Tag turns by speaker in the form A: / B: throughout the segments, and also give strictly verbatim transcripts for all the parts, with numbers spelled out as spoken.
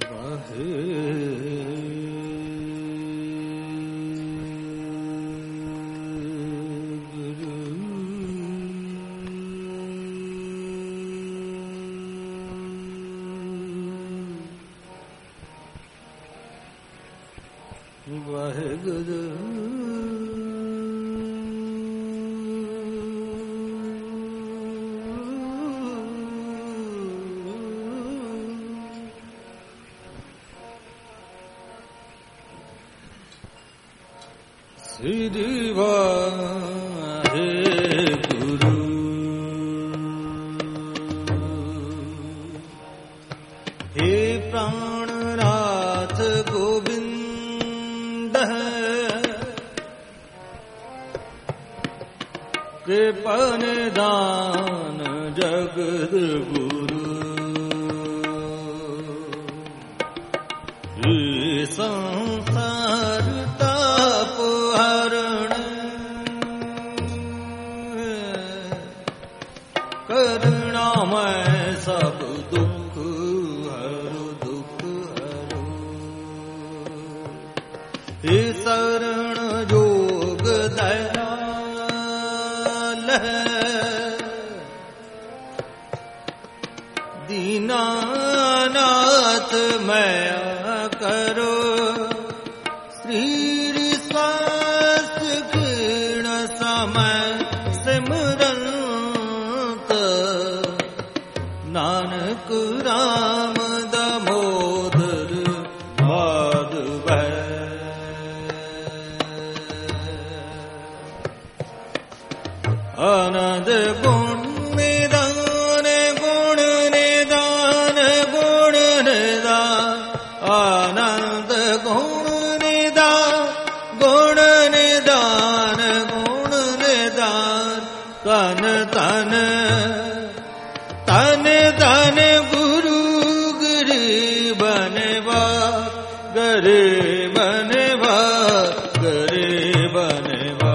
A: ਵਾਹਿਗੁਰੂ ਸ੍ਰੀ ਵਾਹਿਗੁਰੂ हे प्राणनाथ गोविंद कृपा निदान जगद गुरु हे संसार ताप हरण करुणामय सब दुख हरो दुख हरो हे शरण जोग दयाल दीनानाथ मया करो श्री स्वास्थ्य क्षीण समय सिमरंत नानक राम दामोदर माधव आनंद गुण निदान गुण निदान गुण निदान आनंद गुण निदान गुण निदान गुण निदान तन तन तन तन गुरु गिरि बनवा गरे बनवा गरे बनवा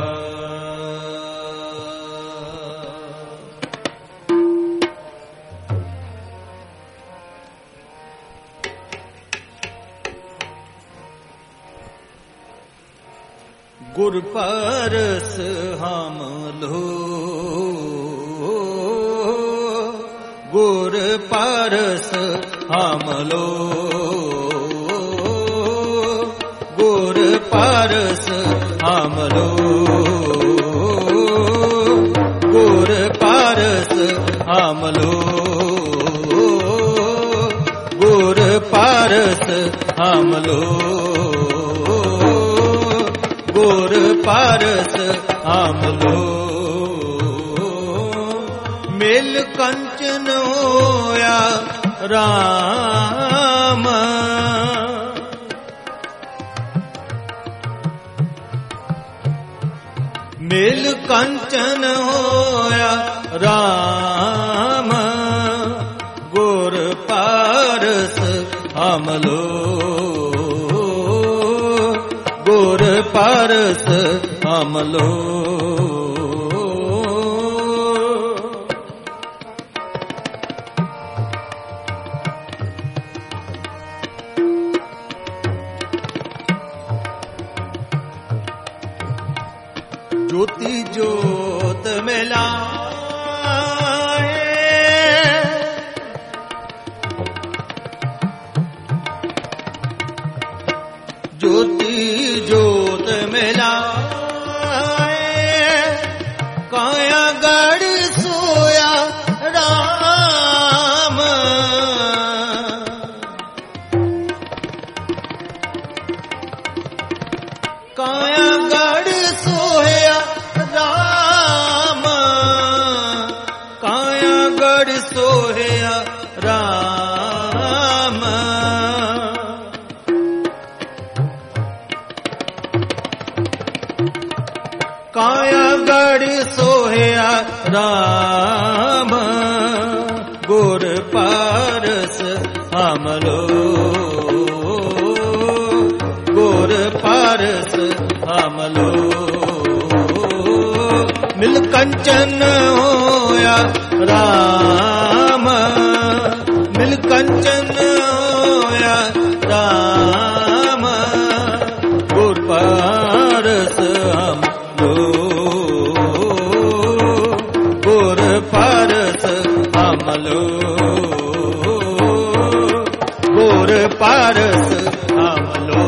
A: गुर परस हम लो गुर परस हम लो गुर परस हम लो गुर परस हम लो गुर परस हम लो गुर परस हम लो मिल कंचन होया राम मिल कंचन होया राम गुर परस हम लो गुर परस हम लो ज्योति ज्योत मिलाए ज्योति ज्योत मिलाए काया गढ़ सोया राम काया गढ़ सोया राम काया गढ़ सोया राम काया गढ़ सोया राम गुर परस हम लो गुर परस हम लो मिल कंचन होया राम मिल कंचन होया ਹਮਲੋ ਗੁਰ ਪਰਸ ਹਮਲੋ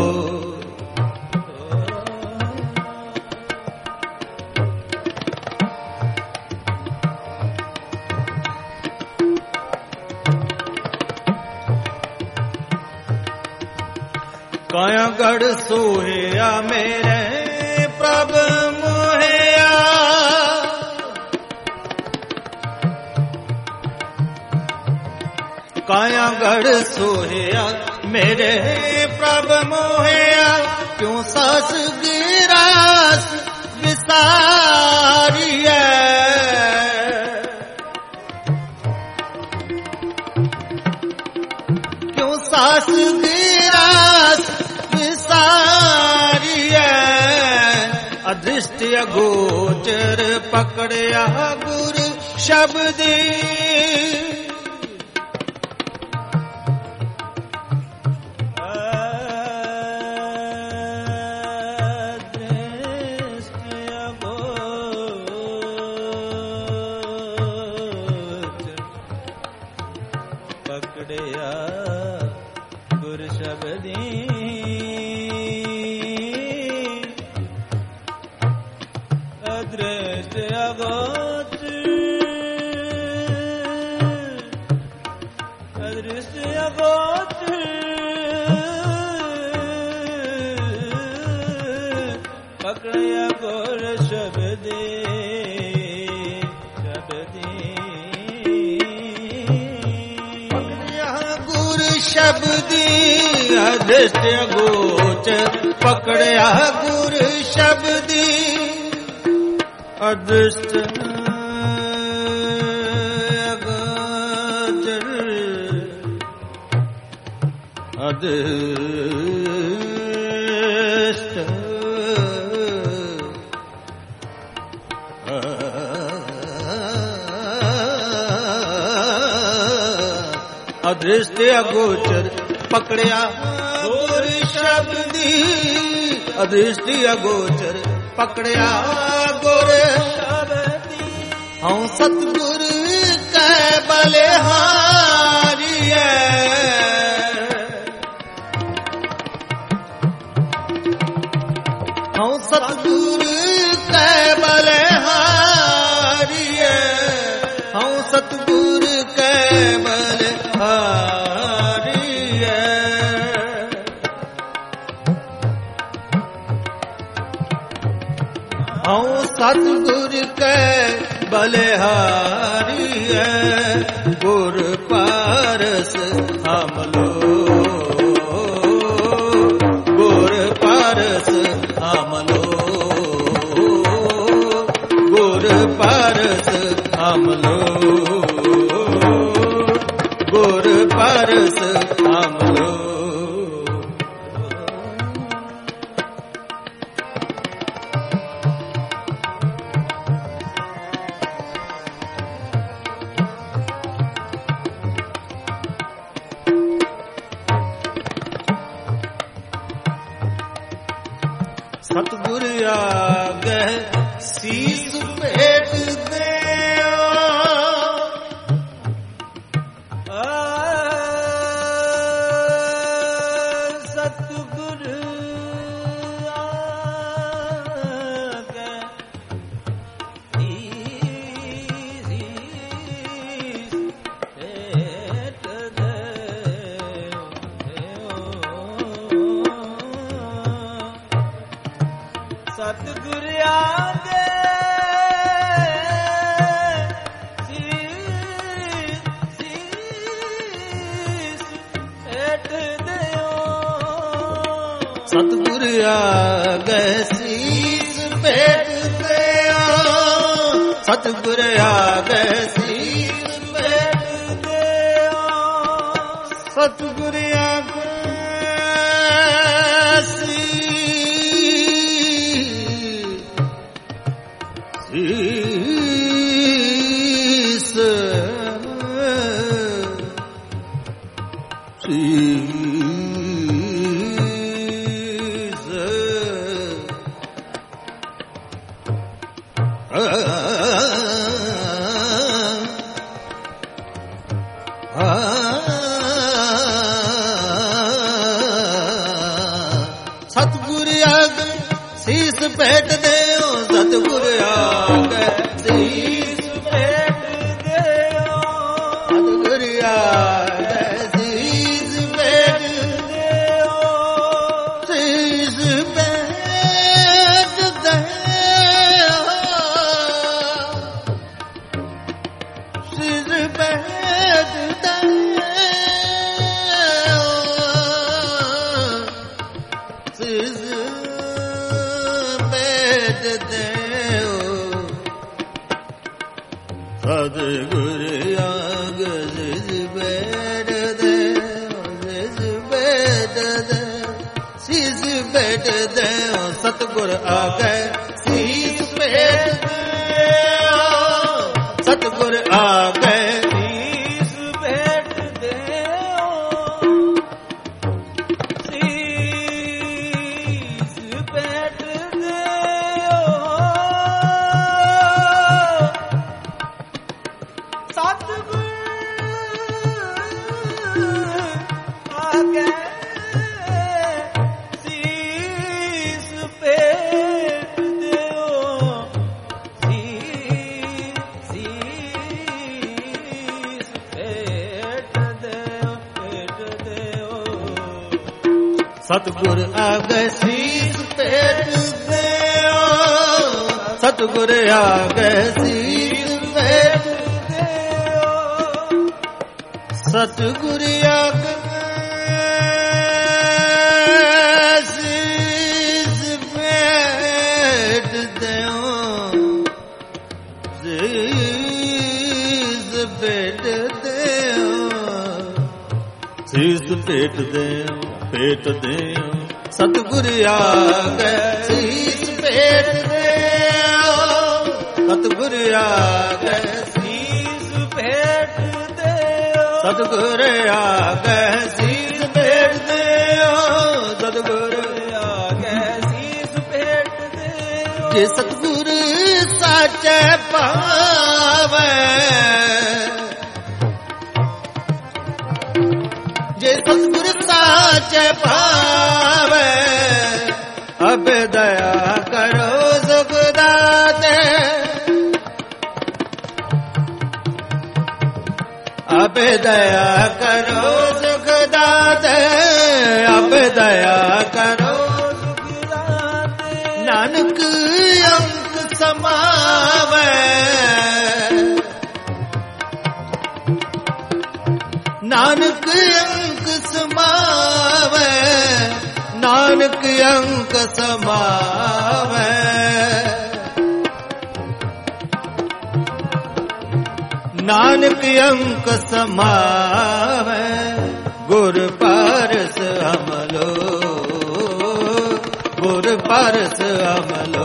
A: ਕਾਇਆ ਗੜ ਸੋਹਿਆ ਮੇਰੇ ਪ੍ਰਭ ਮੋਹਿਆ ਕਾਇਆ ਗੜ ਸੋਹਿਆ ਮੇਰੇ ਪ੍ਰਭ ਮੋਹਿਆ ਕਿਉ ਸਾਸ ਗਿਰਾਸ ਵਿਸਾਰੀਐ ਕਿਉ ਸਾਸ ਗਿਰਾਸ ਅਦ੍ਰਿਸ਼ਟ ਅਗੋਚਰ ਪਕੜਿਆ ਗੁਰ ਸ਼ਬਦੀ ਅਦ੍ਰਿਸ਼ਟ ਅਗੋਚਰ ਪਕੜਿਆ ਗੁਰ ਸ਼ਬਦੀ ਅਦ੍ਰਿਸ਼ਟ ਅਗੋਚਰ ਅਦ੍ਰਿਸ਼ਟ ਅਗੋਚਰ ਪਕੜਿਆ ਗੁਰ ਸ਼ਬਦੀ ਸ਼ਬਦੀ ਪਕੜਿਆ ਗੁਰ ਸ਼ਬਦੀ ਅਦ੍ਰਿਸ਼ਟ ਅਗੋਚਰ ਪਕੜਿਆ ਗੁਰ ਸ਼ਬਦੀ ਅਦ੍ਰਿਸ਼ਟ ਅਗੋਚਰ ਅਦ੍ਰਿਸ਼ਟ ਅਦ੍ਰਿਸ਼ਟ ਅਗੋਚਰ ਪਕੜਿਆ ਗੁਰ ਸ਼ਬਦੀ ਅਦ੍ਰਿਸ਼ਟ ਅਗੋਚਰ ਪਕੜਿਆ ਗੁਰ ਸ਼ਬਦੀ ਹਉ ਸਤਿਗੁਰ ਕੈ ਬਲਿਹਾਰੀਐ ਹਉ ਸਤਿਗੁਰ ਕੈ ਬਲਿਹਾਰੀਐ ਹਉ ਸਤਿਗੁਰ ਕੈ ਬਲਿਹਾਰੀਐ ਹਉ ਸਤਿਗੁਰ ਕੈ ਬਲਿਹਾਰੀਐ ਗੁਰ ਪਰਸ ਹਮਲੋ ਗੁਰ ਪਰਸ ਹਮਲੋ ਗੁਰ ਪਰਸ ਹਮਲੋ ਗੁਰ ਪਰਸ ਹਮਲੋ ਸਤਿਗੁਰ ਆਗੈ ਸੀਸ ਭੇਟ ਦਿਓ ਸਤਿਗੁਰ ਆਗੈ ਸੀਸ ਭੇਟ ਦਿਓ ਸਤਿਗੁਰ ਆਗੇ ਸੀਸ ਸੀਸ ਭੇਟ ਦਿਓ ਸਤਿਗੁਰ ਆਗੇ ਸੀਸ ਭੇਟ ਦਿਓ ਸਤਿਗੁਰ ਆਗੇ ਸੀਸ ਭੇਟ ਦਿਓ ਸਤਿਗੁਰ ਆਗੇ ਸੀਸ ਸਤਿਗੁਰ ਆਗੇ ਸੀਸ ਭੇਟ ਦਿਓ, ਸਤਿਗੁਰ ਆਗੇ ਸੀਸ ਭੇਟ ਦਿਓ, ਸਤਿਗੁਰ ਆਗੇ ਸੀਸ ਭੇਟ ਦਿਓ, ਸੀਸ ਭੇਟ ਦਿਓ, ਸੀਸ ਭੇਟ ਦਿਓ, ਸੀਸ ਸਤਿਗੁਰ ਆਗੇ ਸੀਸ ਭੇਟ ਦਿਓ, ਸੀਸ ਭੇਟ ਦਿਓ, ਸੀਸ ਭੇਟ ਦਿਓ, ਸਤਿਗੁਰ ਆਗੇ ਸੀਸ ਭੇਟ ਦਿਓ, ਸਤਿਗੁਰ ਆਗੇ ਸੀਸ ਭੇਟ ਦਿਓ, ਸੀਸ ਭੇਟ ਦਿਓ, ਸਤਿਗੁਰ ਆਗੇ ਸੀਸ ਭੇਟ ਦਿਓ, ਸੀਸ ਭੇਟ ਦਿਓ, ਭੇਟ ਦਿਓ, ਸਤਿਗੁਰ ਆਗੇ ਸੀਸ ਭੇਟ ਦਿਓ, ਸਤਿਗੁਰ ਆਗੇ ਸੀਸ ਭੇਟ ਦਿਓ, ਸਤਿਗੁਰ ਆਗੇ ਸੀਸ ਭੇਟ ਦਿਓ, ਸੀਸ ਭੇਟ ਦਿਓ, ਸੀਸ ਭੇਟ ਦਿਓ, ਭੇਟ ਦਿਓ, ਸਤਿਗੁਰ ਆਗੇ ਸੀਸ ਭੇਟ ਦਿਓ, ਸਤਿਗੁਰ ਆਗੇ ਸੀਸ ਭੇਟ ਦਿਓ, ਸਤਿਗੁਰ ਆਗੇ ਸੀਸ ਭੇਟ ਦਿਓ, ਸਤਿਗੁਰ ਆਗੇ ਸੀਸ ਭੇਟ ਦਿਓ, ਜੇ ਸਤਿਗੁਰ ਸਾਚੇ ਪਾਵੇ, ਜੇ ਸਤਿਗੁਰ ਸਾਚੇ ਪਾਵੇ, ਅਬੇ ਦਇਆ ਕਰੋ ਸੁਖ ਦਾਤੇ, ਅਬੇ ਦਇਆ ਕਰੋ ਸੁਖ ਦਾਤੇ, ਅਬੇ ਦਇਆ ਕਰੋ ਸੁਖ ਦਾਤੇ, ਨਾਨਕ ਅੰਕ ਸਮਾਵੇ, ਨਾਨਕ ਅੰਕ ਸਮਾਵੇ, ਨਾਨਕ ਅੰਕ ਸਮਾਵੇ, ਨਾਨਕ ਅੰਕ ਸਮਾਵੇ, ਗੁਰ ਪਰਸ ਅਮਲੋ, ਗੁਰ ਪਰਸ ਅਮਲੋ,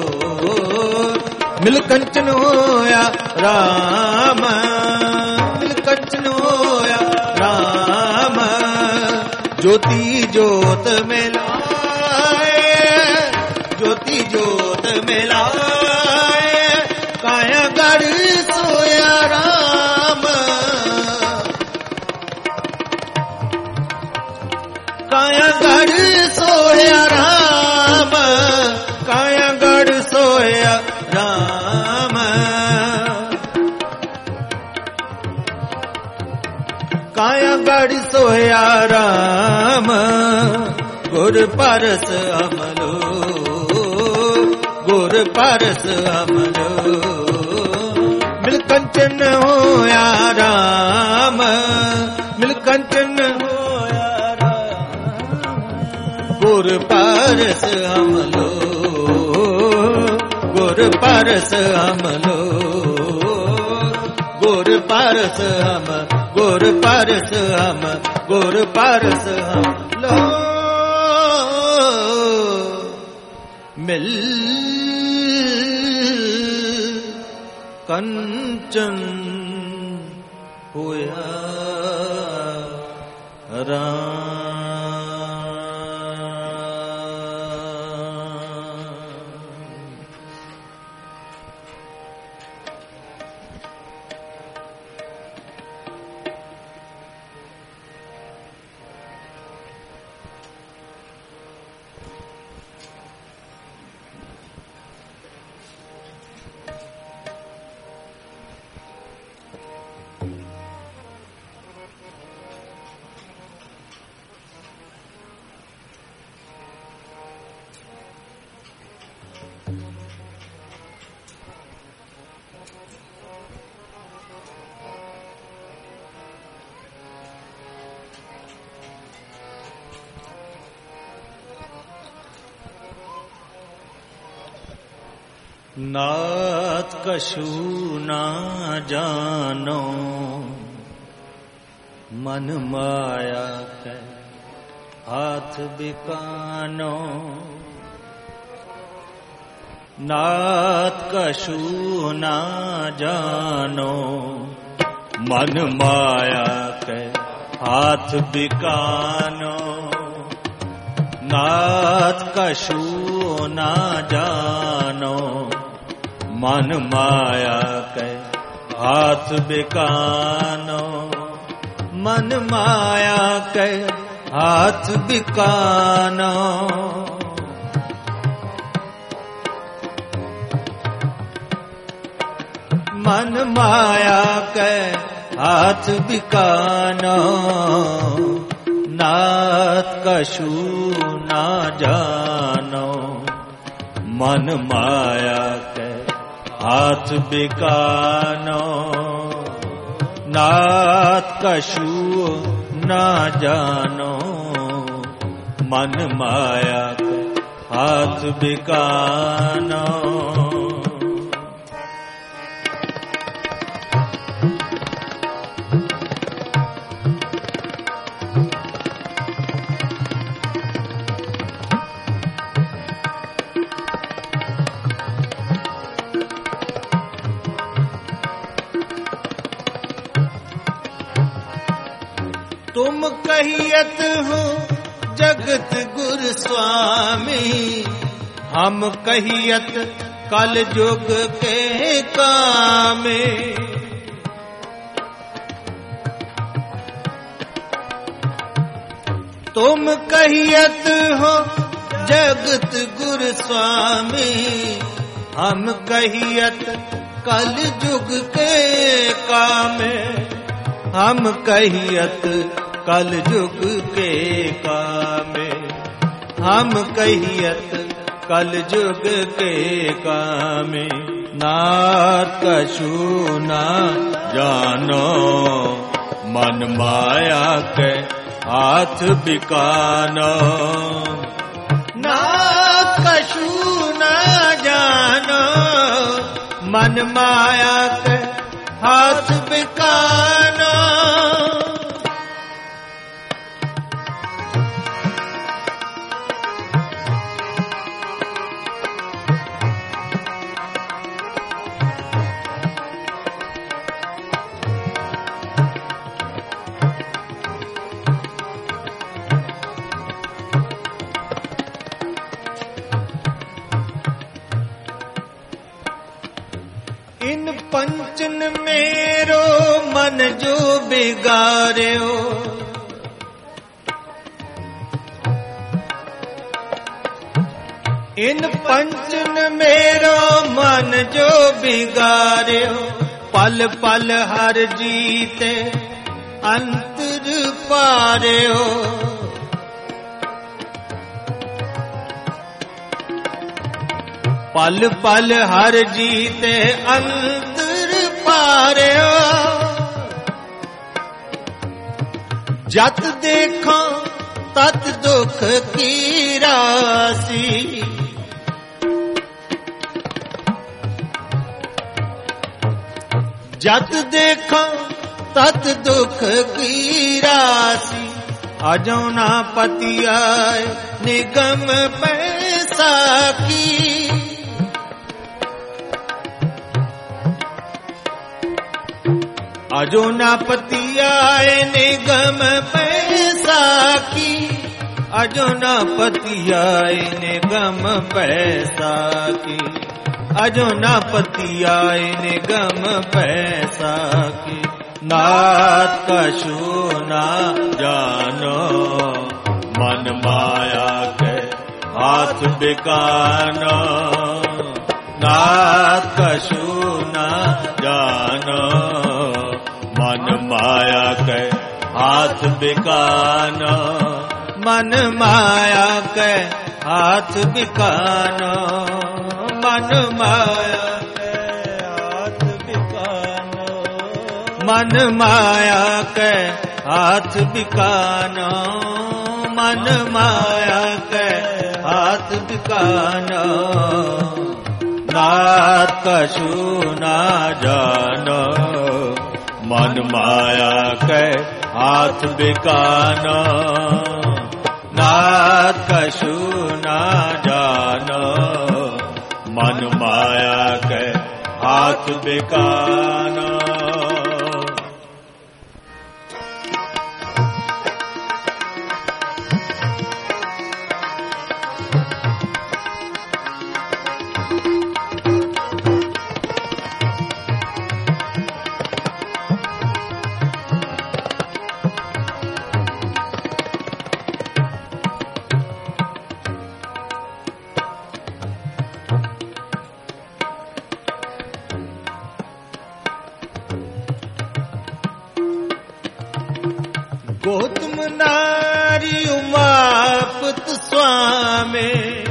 A: ਮਿਲ ਕੰਚਨ ਹੋਇਆ ਰਾਮ, ਮਿਲ ਕੰਚਨ ਹੋਇਆ ਰਾਮ, ਜੋਤੀ ਜੋਤ ਮਿਲਾਏ, ਜੋਤੀ ਜੋਤ ਮਿਲਾਏ, ਕਾਇਆ ਗੜ ਸੋਇਆ ਰਾਮ, ਕਾਇਆ ਗੜ ਸੋਇਆ ਰਾਮ, ਕਾਇਆ ਗੜ ਸੋਇਆ ਰਾਮ, ਕਾਇਆ ਗੜ ਸੋਇਆ ਰਾਮ, ਗੁਰ ਪਰਸ ਅਮਲੋ, ਗੁਰ ਪਰਸ ਅਮਲੋ, ਮਿਲ ਕੰਚਨ ਹੋਇਆ ਰਾਮ, ਮਿਲ ਕੰਚਨ ਹੋਇਆ ਰਾਮ, ਗੁਰ ਪਰਸ ਅਮਲੋ, ਗੁਰ ਪਰਸ ਅਮਲੋ, ਗੁਰ ਪਰਸ ਅਮ, ਗੁਰ ਪਰਸ ਅਮ, ਗੁਰ ਪਰਸ ਅਮਲੋ, ਮਿਲ ਕੰਚਨ ਹੋਇਆ ਰਾਮ। नाथ कछु ना जानो मन माया के हाथ बिकानो। नाथ कछु ना जानो मन माया के हाथ बिकानो। नाथ कछु ना जानो मन माया के हाथ बिकानो। मन माया के हाथ बिकानो। मन माया के हाथ बिकानो। नाथ कछु ना जानो मन माया के हाथ बिकानो। नाथ कछु ना जानो मन माया के हाथ बिकानो। तुम कहियत हो जगत गुरु स्वामी, हम कहियत कल युग के कामे। तुम कहियत हो जगत गुरु स्वामी, हम कहियत कल युग के कामे। हम कहियत कल युग के कामे। हम कहियत कल युग के कामे। नाथ कछु ना जानो मन माया के हाथ बिकानो। नाथ कछु ना जानो मन माया के हाथ बिकानो। इन पंचन मेरो मन जो बिगाड़ो। इन पंचन मेरो मन जो बिगाड़ो। पल पल हर जीते अंतर पारो। पल पल हर जीते अंतर पारो। जत देखो तत दुख की राशि। जत देखो तत दुख की राशि। अजो ना पति आए निगम पैसा की। अजो ना पति आए निगम पैसा की। अजो ना पति आए निगम पैसा की। अजो ना पति आए निगम पैसा की। नाथ कछु ना जानो मन माया के हाथ बिकानो। नाथ कछु ना जानो मन माया के हाथ बिकानो। मन माया के हाथ बिकानो। मन माया के हाथ बिकानो। मन माया के हाथ बिकानो। मन माया के हाथ बिकानो। नाथ कछु ना जानो, मन माया के हाथ बिकाना। नाथ कछु ना जानो, मन माया के हाथ बिकाना। गौतम नारी उमापत स्वामी,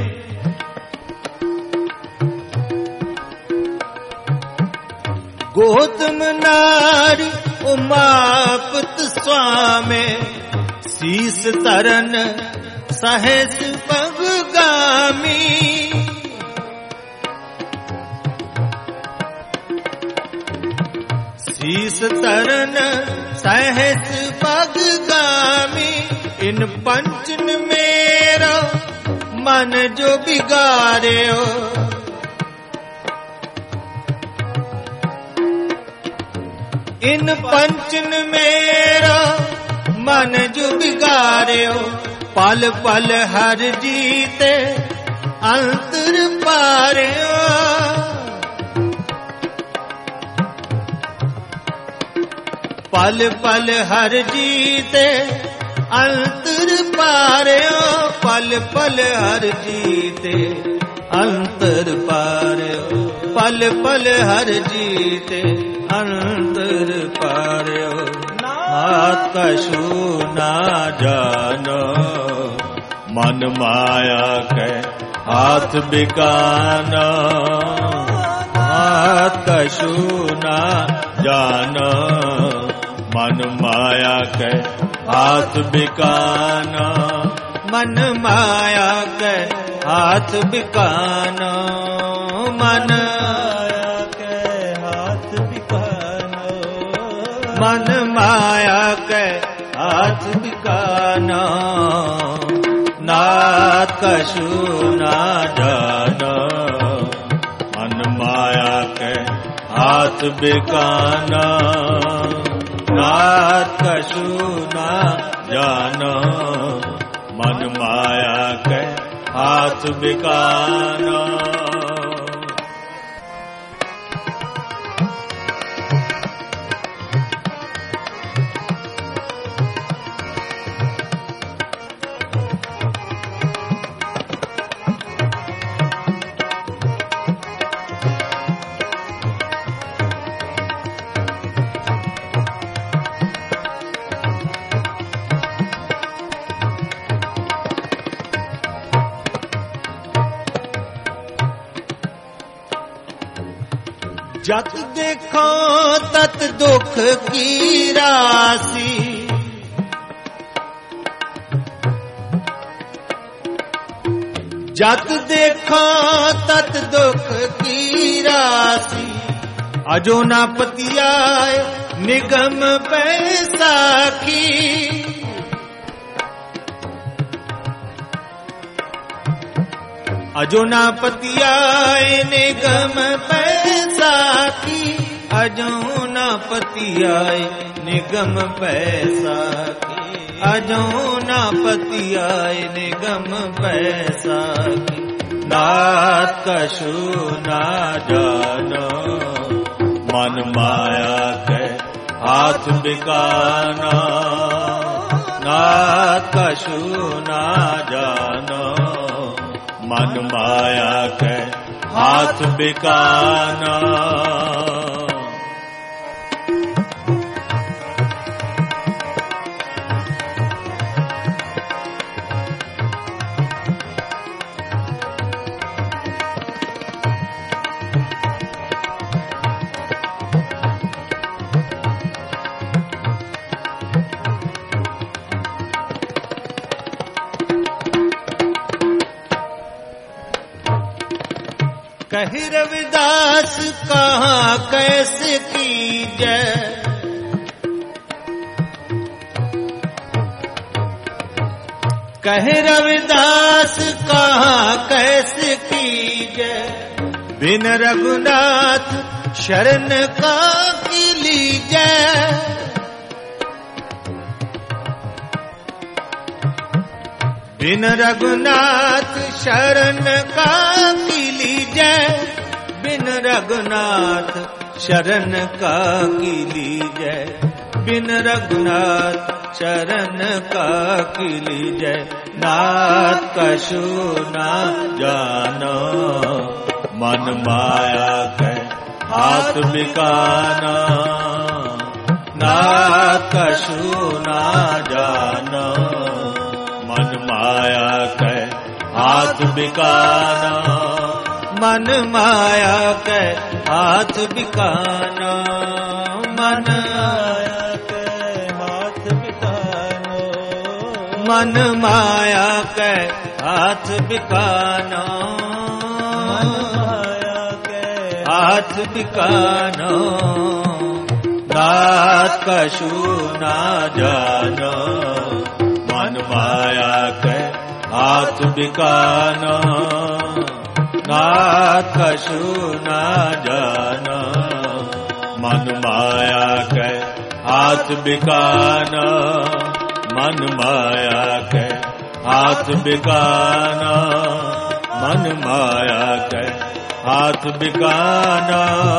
A: गौतम नारी उमापत स्वामी, शीस तरन सहस पगगामी। शीस तरन सहस पगगामी, इन पंचन मेरा मन जो बिगाड़े हो। इन पंचन मेरा मन जो बिगाड़े हो, पल पल हर जीते अंतर पारे हो। पल पल हर जीते अंतर पारे हो, पल पल हर जीते अंतर पारे हो, पल पल हर जीते अंतर पारे हो। नाथ कछु ना जानो, मन माया के हाथ बिकाना। नाथ कछु ना जानो, मन माया के हाथ बिकाना। मन माया के हाथ बिकाना, मन माया के हाथ बिकाना। मन माया के हाथ बिकाना। नाथ कछु ना जानो, मन माया के हाथ बिकाना। नाथ कछु ना जानो, मन माया के हाथ बिकाना। जत देखो तत दुख की राशि, जत देखो तत दुख की राशि। अजो ना पतियाए निगम बैसाखी, अजो ना पतियाए निगम बैसाखी। अजो ना पतियाए निगम बैसाखी, अजो ना पतियाए निगम बैसाखी। नाथ कछु ना जानो, मन माया के हाथ बिकाना। नाथ कछु ना जानो, मन माया के हाथ बिकाना। कहि रविदास कहाँ कैसे कीजै, कहे रविदास कहाँ कैसे कीजै, बिन रघुनाथ शरण का की लीजै। बिन रघुनाथ शरण का की लीजै, बिन रघुनाथ शरण का की लीजै, बिन रघुनाथ शरण का की लीजै। नाथ कछु ना जानो, मन माया के हाथ बिकाना। नाथ कछु ना जानो, मन माया के हाथ बिकाना। मन माया के हाथ बिकाना, मन माया के हाथ बिकाना। मन माया के हाथ बिकाना, मन माया के हाथ बिकाना। नाथ कछु ना जानो, मन माया के हाथ बिकाना। नाथ कछु ना जानो, मन माया के हाथ बिकाना। मन माया के हाथ बिकाना, मन माया के हाथ बिकाना।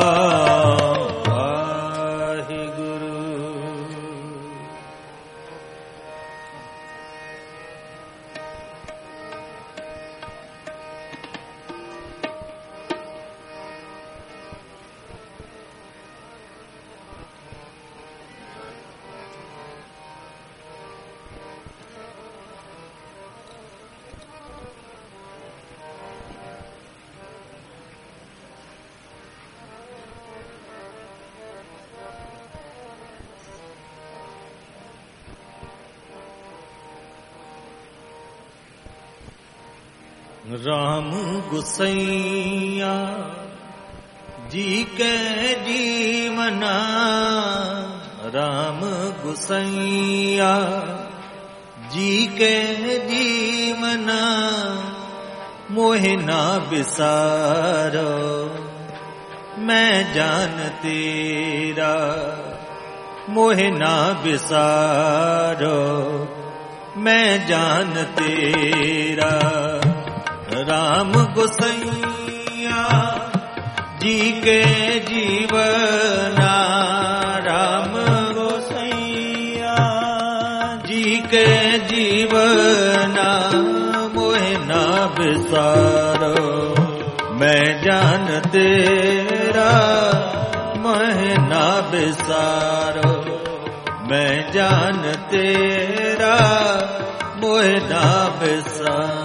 A: राम गुसैया जी के जीवना, राम गुसैया जी के जीवना। मोहे ना बिसारो मैं जान तेरा, मोहे ना बिसारो मैं जान तेरा। राम गुसैया जी के जीवना, राम गुसैया जी के जीवना। मोहे ना बिसारो मैं जान तेरा, मोहे ना बिसारो मैं जान तेरा, मोहे ना बिसारो।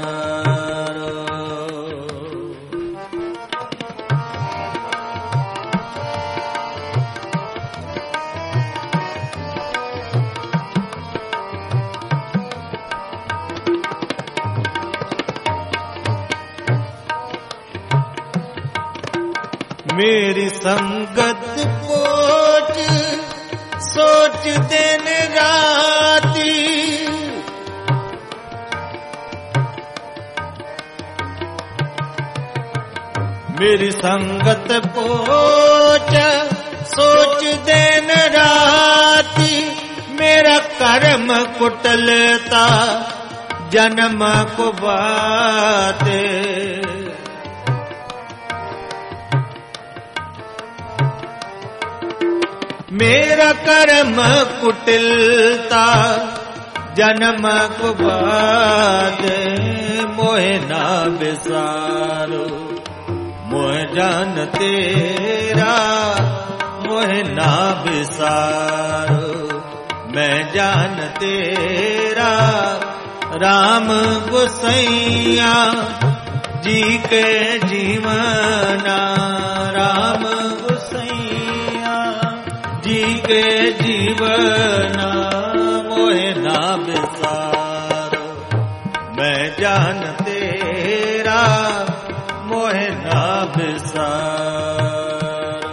A: मेरी संगत पोच सोच दिन राती, मेरी संगत पोच सोच दिन राती। मेरा कर्म कुटलता जन्म को बाते, मेरा कर्म कुटिलता जन्म को बाद। मोहे ना बिसारो मोहे जान तेरा, मोहे ना बिसारो मैं जान तेरा। राम गुसैया जी के जीवना, राम गुसैया जी के जीवना। मोहे ना बिसारो मैं जान तेरा, मोहे ना बिसारो।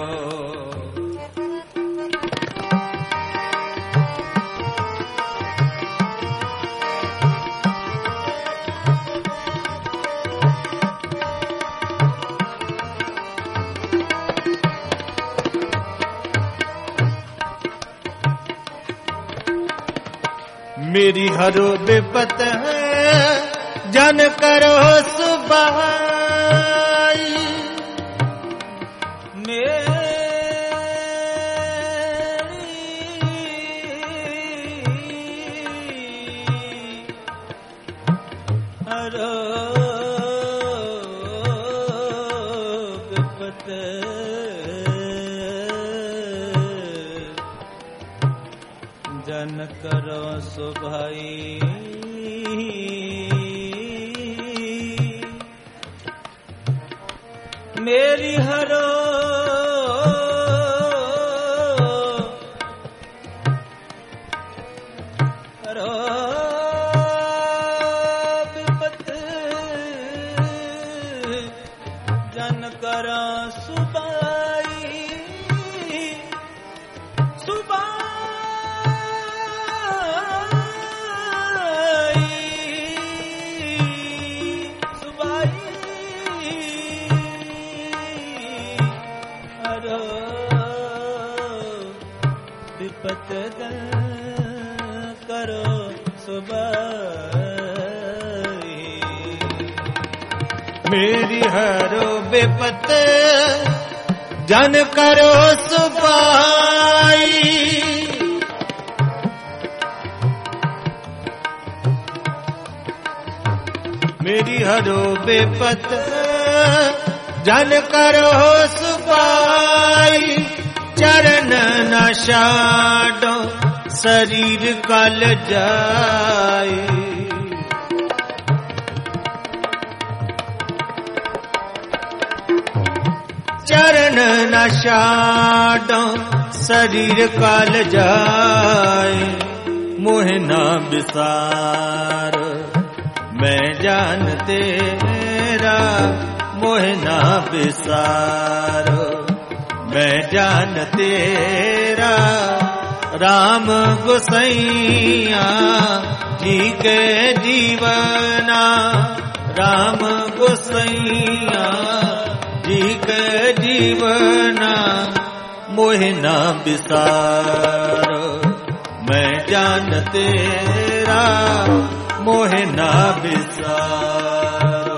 A: मेरी हरो विपत है जन करो सुबाई, मेरी हरो विपत जन करो सो भाई, मेरी हरो हरो विपत जन करो सुबाई, सुबाई विपत करो सुबाई, मेरी हरो विपत जन करो सुबाई, मेरी हरो विपत जन करो सुबाई, चरण न छाडो शरीर कल जाए, चरण न छाडो शरीर कल जाए, मोह ना बिसार मैं जान तेरा, मोह ना बिसार मैं जान तेरा, राम गोसैया जी के जीवना, राम गोसैया जी के जीवना, मोह ना बिसार मैं जान तेरा, मोह ना बिसारो।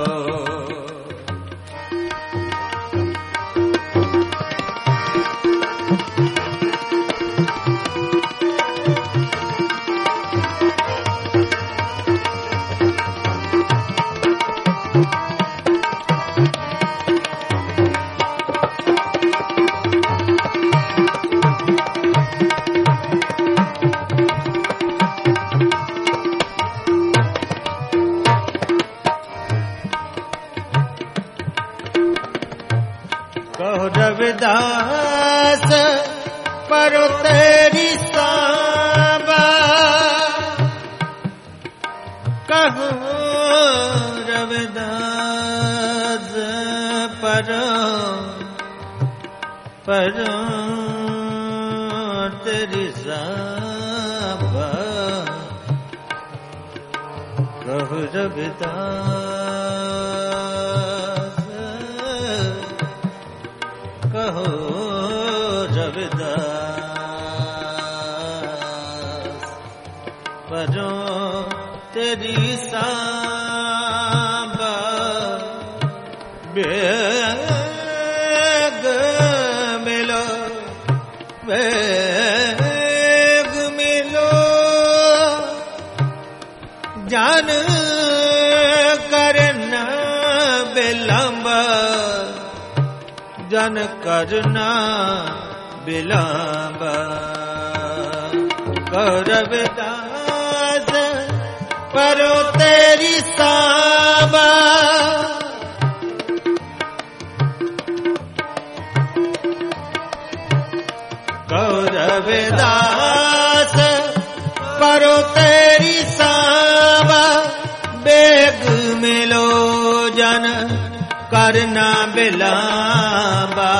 A: कहो रविदास परो तेरी सांबा, कहो रविदास परो परो तेरी सांबा, कहो रविदास कहो रविदास परो तेरी सांबा, बेग मिलो बेग मिलो जान करना विलंब, जन करना विलंब, रविदास परो तेरी सांबा, रविदास परो तेरी सांबा, बेग मिलो जन करना बिलावा।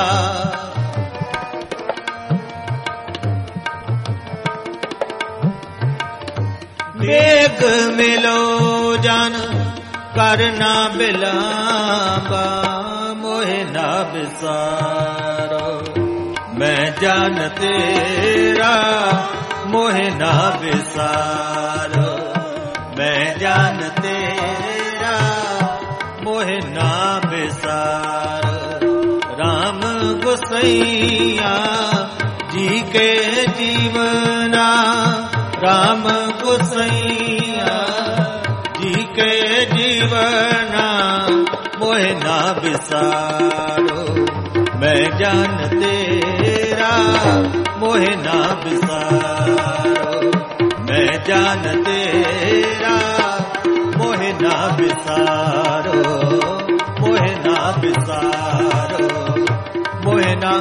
A: वेग मिलो जान करना बिलावा। मोहे ना बिसारो मैं जान तेरा, मोहे ना बिसारो मैं जान तेरा, मोहे ना बिसारो। राम गोसैया जी के जीवना, राम गोसैया जी के जीवना, मोहे ना बिसारो मैं जान तेरा, मोहे ना बिसारो मैं जान तेरा, मोहे ना बिसारो, मोहे ना बिसारो, मोहे ना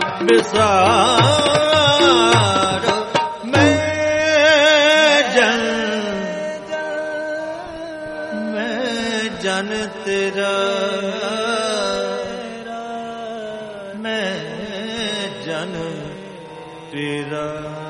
A: बिसारो। मैं जन मैं जन तेरा, मैं जन तेरा।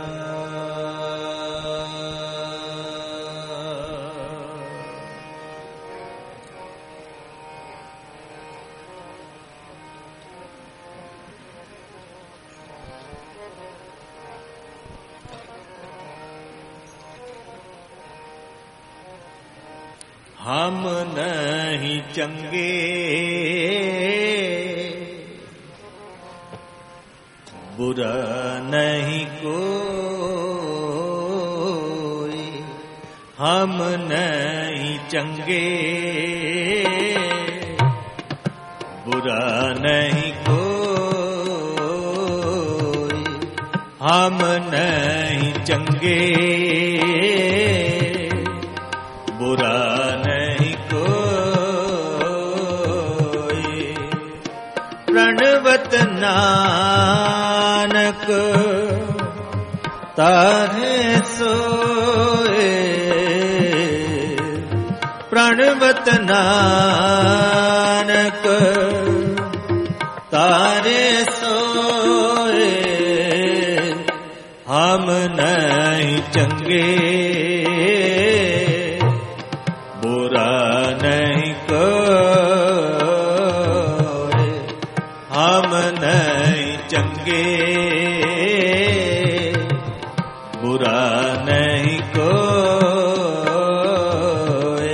A: हम नहीं चंगे बुरा नहीं कोई, हम नहीं चंगे बुरा नहीं कोई, हम नहीं चंगे बुरा नहीं कोई। प्रणवत नानक तारे सोए, प्रणवत नानक तारे सोए, हम नहीं चंगे बुरा नहीं कोई, हम नहीं चंगे बुरा नहीं कोई।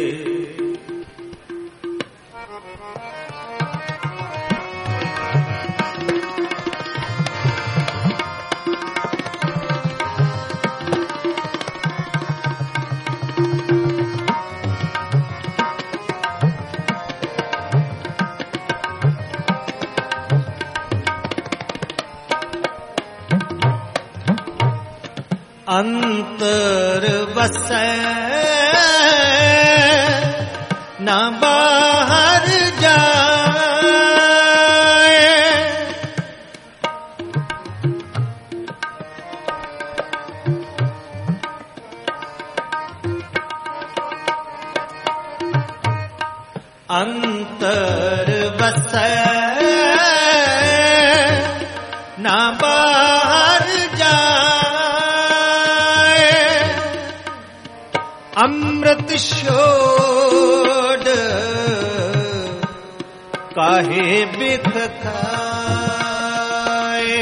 A: अंतर बसै ना बाहर जाए, अंतर बसै ना बाहर जाए, अमृत शोध काहे बिख खाए।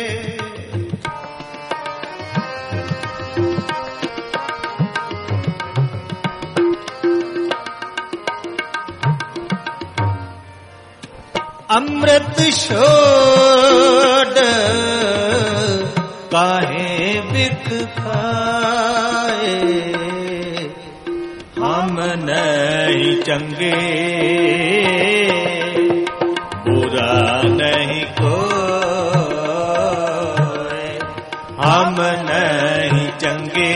A: अमृत शोध काहे बिख खाए, हम नहीं चंगे बुरा नहीं कोई, हम नहीं चंगे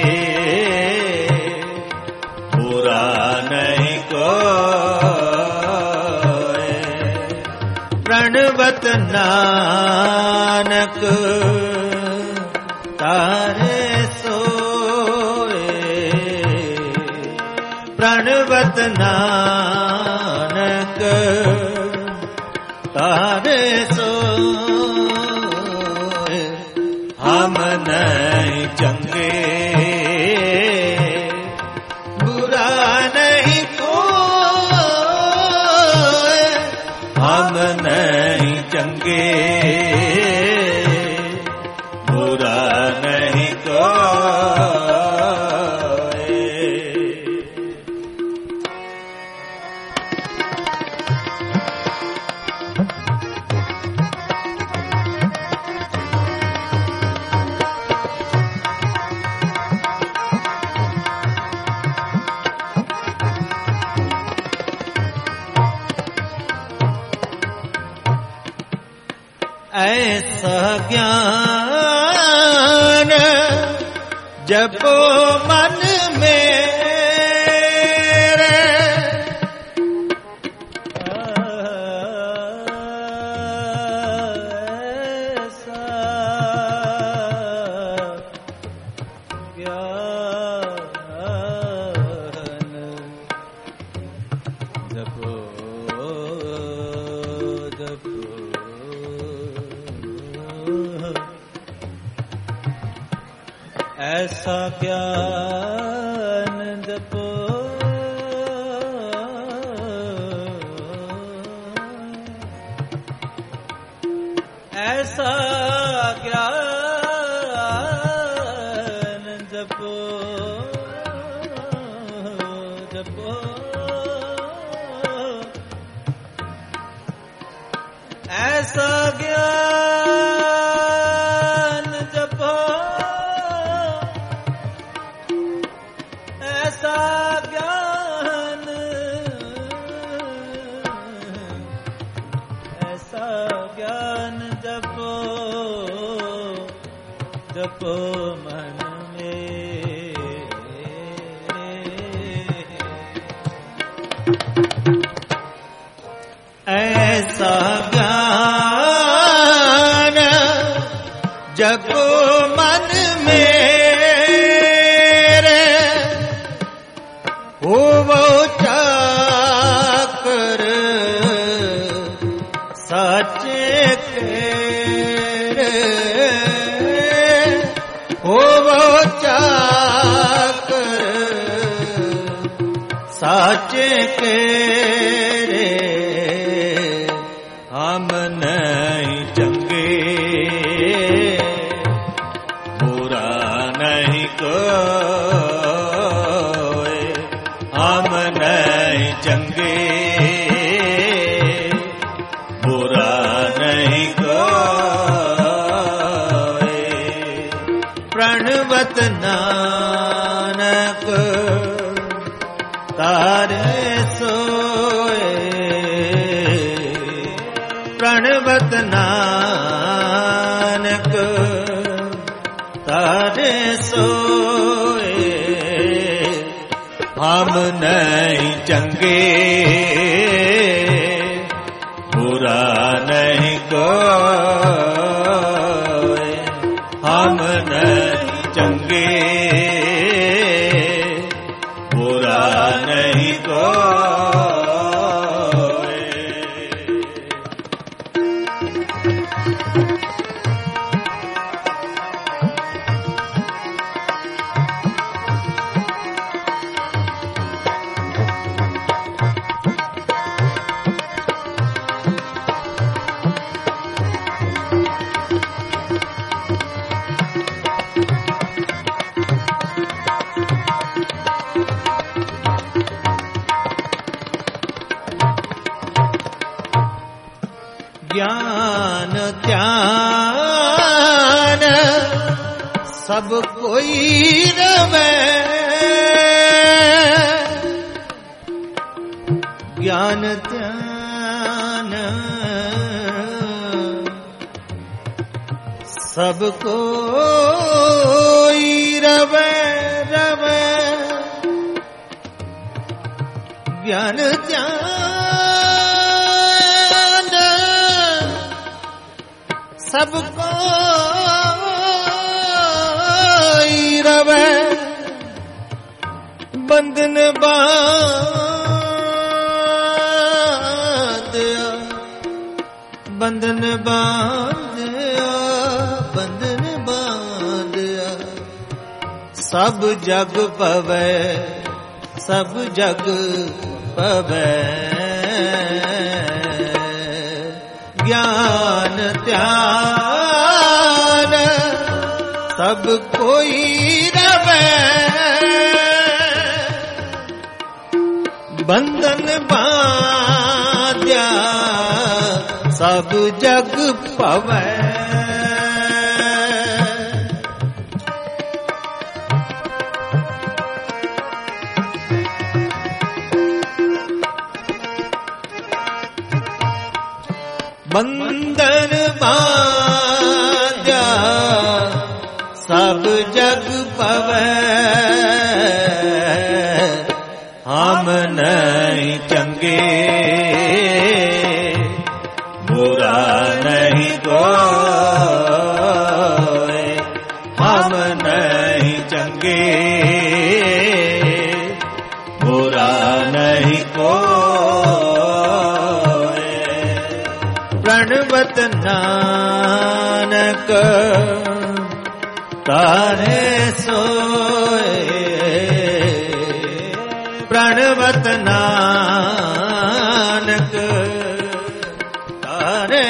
A: बुरा नहीं कोई। प्रणवत नानक तारे सोए, प्रणवत नानक सोए, हम नहीं चंगे बुरा नहीं कोई, हम नहीं चंगे बुरा नहीं कोई। ऐसा ज्ञान जपो मन मेरे, ऐसा ज्ञान जपो जपो ऐसा ज्ञान जपो, ऐसा ज्ञान जपो जपो, ऐसा ज्ञान जपो, ऐसा ज्ञान, ऐसा ज्ञान जपो जपो मन में, ऐसा ज्ञान जपो मन मेरे, हो वो चाकर साचे केरे, हो वो चाकर साचे केरे, हम नहीं चंगे बुरा नहीं कोई, हम नहीं चंगे बुरा नहीं कोई। प्रणवत नानक तारे सोए, प्रणवत नानक तारे सोए, हम नहीं चंगे बुरा नहीं कोई, हम नहीं चंगे बुरा नहीं कोई। ज्ञान ध्यान सब कोई रवे, ज्ञान ध्यान सब कोई रवे रवे, ज्ञान ध्यान सबको रवे, बंधन बांध ਬੰਧਨ ਬਾਂਧਿਆ, ਬੰਧਨ ਬਾਂਧਿਆ। ਸਭ ਜਗ ਪਵੈ, ਸਭ ਜਗ ਪਵੈ। ਗਿਆਨ ਧਿਆਨ ਸਭ ਕੋਈ ਰਵੈ। ਬੰਧਨ ਬਾਂਧਿਆ ਸਭ ਜਗ ਪਵੈ। ਬੰਧਨ ਬਾਂਧਿਆ ਸਭ ਜਗ ਪਵੈ। ਹਮ ਨਹੀਂ ਚੰਗੇ ਬੁਰਾ ਨਹੀਂ ਕੋਇ। ਹਮ ਨਹੀਂ ਚੰਗੇ ਬੁਰਾ ਨਹੀਂ ਕੋਇ। ਪ੍ਰਣਵਤ ਨਾਨਕ ਤਾਰੇ ਸੋਏ। ਪ੍ਰਣਵਤ ਨਾਨਕ ਤਾਰੇ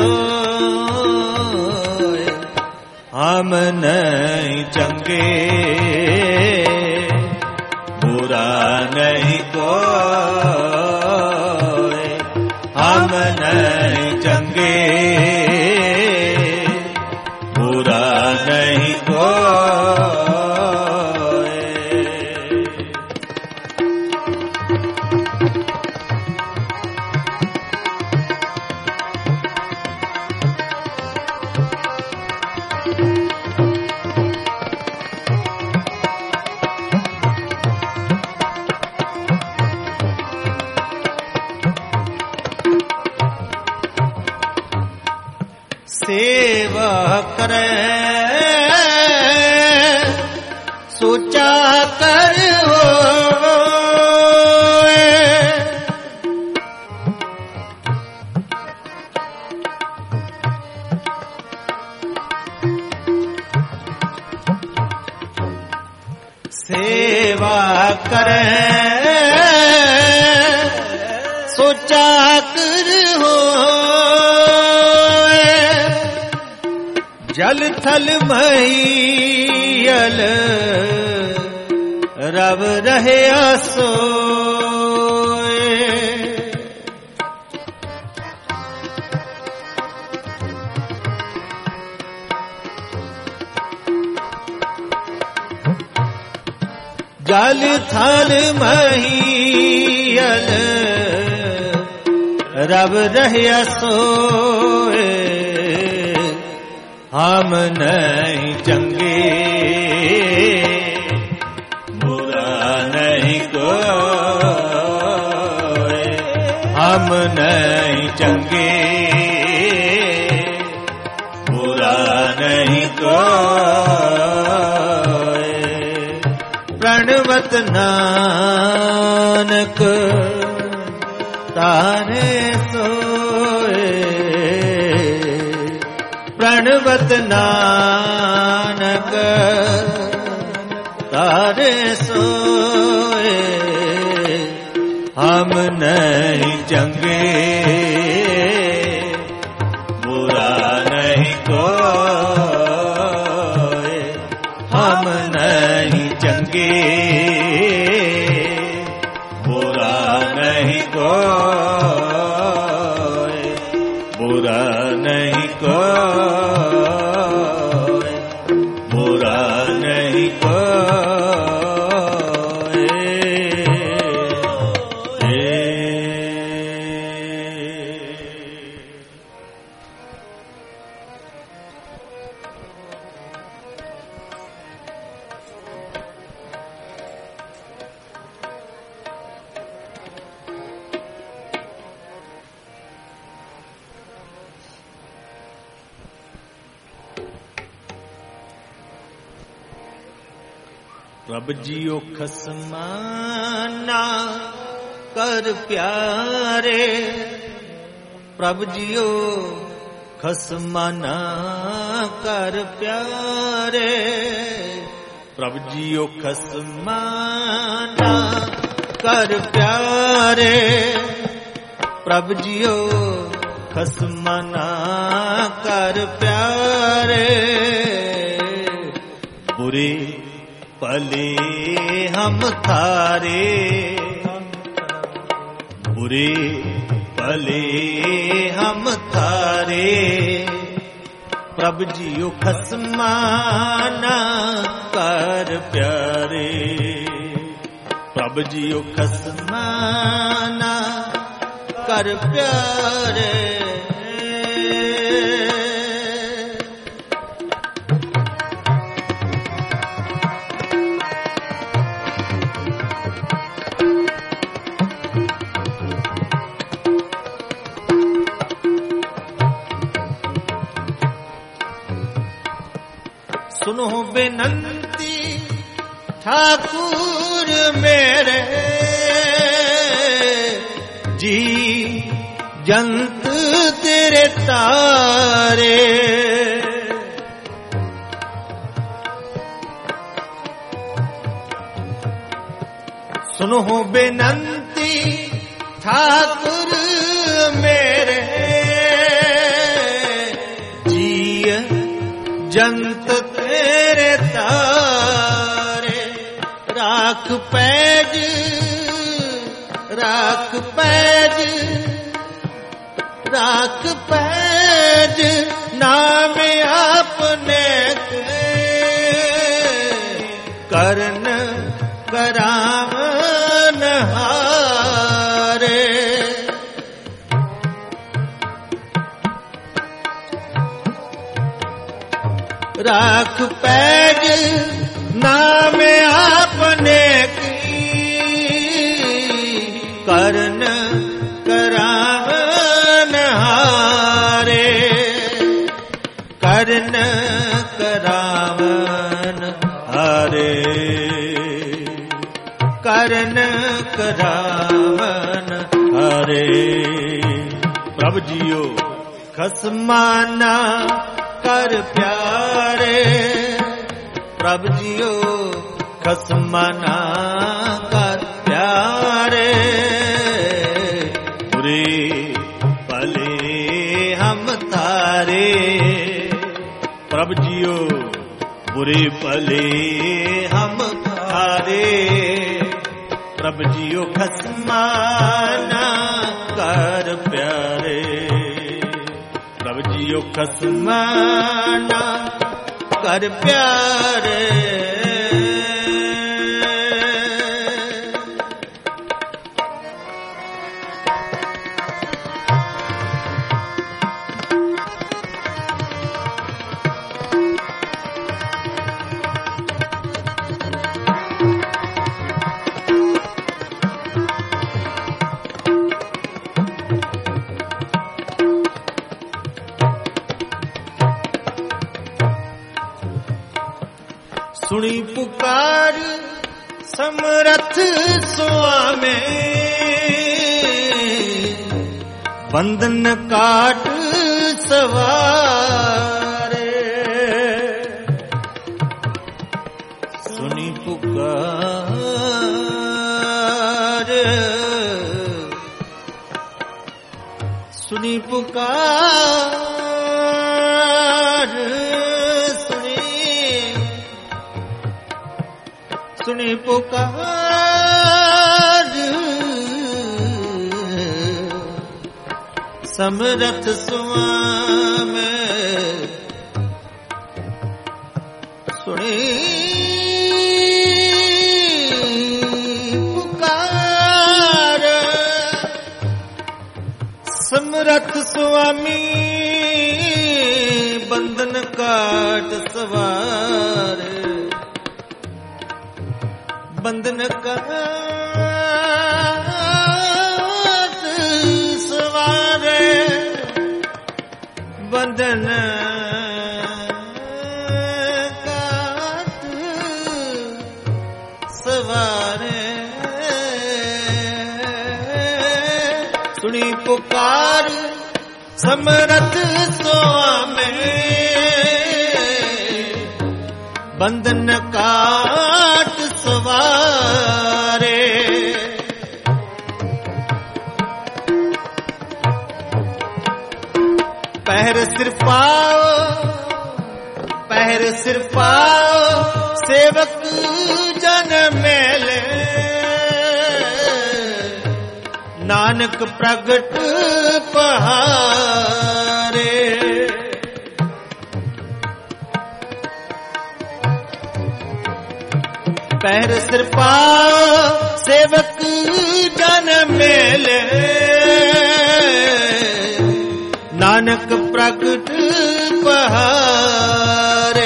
A: ਸੋਏ। ਹਮ ਨਹੀਂ ਚੰਗੇ ਬੁਰਾ ਨਹੀਂ ਕੋਇ। ਹਮ ਨਹੀਂ ਚੰਗੇ ਬੁਰਾ ਨਹੀਂ ਕੋਇ। ਸੇਵਾ ਕਰੈ ਸੋਚਾ ਕਰ ਹੋਏ। ਸੇਵਾ ਕਰੈ ਸੋਚਾ ਕਰ ਹੋਏ। ਜਲ ਥਲ ਮਹੀਲ ਰਵ ਰਹਿਆ ਸੋਏ। ਜਲ ਥਲ ਮਹੀਲ ਰਵ ਰਹਿਆ ਸੋਏ। ਹਮ ਨਹੀਂ ਚੰਗੇ ਬੁਰਾ ਨਹੀਂ ਕੋਇ। ਹਮ ਨਹੀਂ ਚੰਗੇ ਬੁਰਾ ਨਹੀਂ ਕੋਇ। ਪ੍ਰਣਵਤ ਨਾਨਕ ਤਾਰੇ ਸੋਏ। ਪ੍ਰਣਵਤ ਨਾਨਕ ਤਾਰੇ ਸੋਏ। ਹਮ ਨਹੀਂ ਚੰਗੇ ਬੁਰਾ ਨਹੀਂ ਕੋਇ। ਹਮ ਨਹੀਂ ਚੰਗੇ ਬੁਰਾ ਨਹੀਂ ਕੋਇ। ਬੁਰਾ ਨਹੀਂ ਕੋਇ। ਬੁਰਾ ਨਹੀਂ ਕੋਇ। ਪ੍ਰਭ ਜੀਓ ਖਸਮਾਨਾ ਕਰ ਪਿਆਰੇ। ਪ੍ਰਭ ਜੀਓ ਖਸਮਾਂ ਨਾ ਕਰ ਪਿਆਰੇ, ਪ੍ਰਭ ਜੀਓ ਖਸਮਾਂ ਨਾ ਕਰ ਪਿਆਰੇ, ਪ੍ਰਭ ਜੀਓ ਖਸਮਾਂ ਨਾ ਕਰ ਪਿਆਰੇ, ਬੁਰੇ ਭਲੇ ਹਮ ਥਾਰੇ, ਬੁਰੇ ਭਲੇ ਹਮ ਥਾਰੇ, ਪ੍ਰਭ ਜੀਓ ਖਸਮਾਂ ਨਾ ਕਰ ਪਿਆਰੇ, ਪ੍ਰਭ ਜੀਓ ਖਸਮਾਂ ਨਾ ਕਰ ਪਿਆਰੇ। सुनो बेनंती ठाकुर मेरे, जी जंत तेरे तारे, सुनो बेनंती ठाकुर मेरे, जी जंत तेरे तारे, राख पैज राख पैज राख पैज नाम अपने करन करावन हारे, राख पैज नाम आपने की, करन करावन हारे, करन करावन हारे, करन करावन हारे, प्रभ जियो खसमां ना कर प्यारे, प्रभ जियो खसमां ना कर प्यारे, बुरे भले हम तारे, प्रभ जियो बुरे भले हम तारे, प्रभ जियो खसमां ना कर प्यारे, प्रभ जियो खसमां ना कर प्यारे। सुनी पुकार समरथ स्वामी, बंधन काट सवारे, सुनी पुकार सुनी पुकार सुनी पुकार समरथ स्वामी, सुनी पुकार समरथ स्वामी, बंधन काट सवार, बंधन काट सवारे, बंधन काट सवारे, सुनी पुकार समरथ स्वामी बंधन काट सवारे। पहर सिर पाओ पहर सिर पाओ सेवक जन मेले। नानक प्रगट पहारे। पैर सिर पाओ सेवक जन मेले। नानक प्रगट पहारे।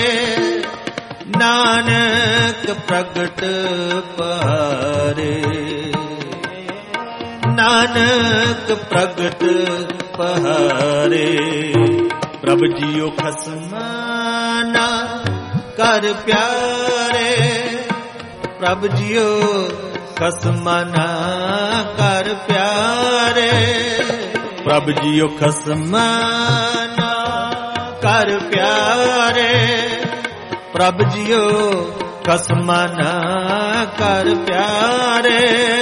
A: नानक प्रगट पहारे। नानक प्रगट पहारे। प्रभ जियो खसमाना कर प्यारे। प्रभ जियो खसमाना कर प्यारे। प्रभ जियो खसमाना कर प्यारे। प्रभ जियो खसमाना कर प्यारे।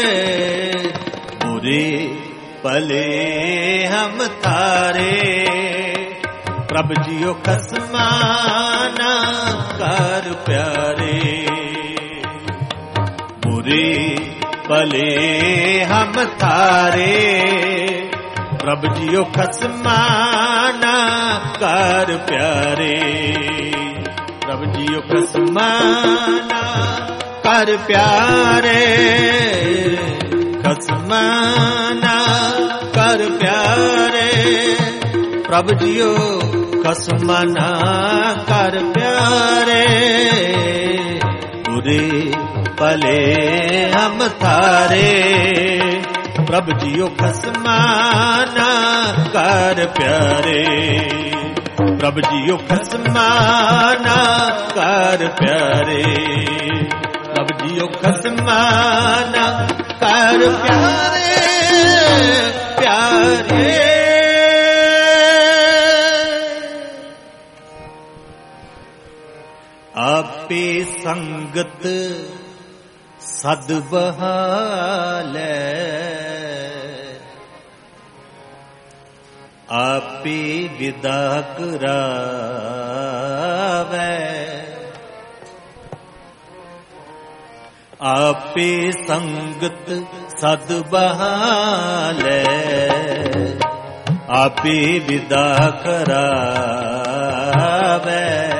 A: बुरे भले हम तारे। प्रभ जियो खसमाना कर प्यारे। बुरे भले हम तारे। प्रभ जियो खसमाना कर प्यारे। प्रभ जियो खसमाना कर प्यारे। खसमाना कर प्यारे। प्रभ जियो खसमाना कर प्यारे। बुरे भले हम थारे। प्रभ जियो खसमाना कर प्यारे। प्रभ जियो खसमाना कर प्यारे। प्रभ जियो खसमाना कर प्यारे प्यारे। आपे संगत सद बहालै। आपे विदा करावै। आपे संगत सद बहालै। आपे विदा करावै।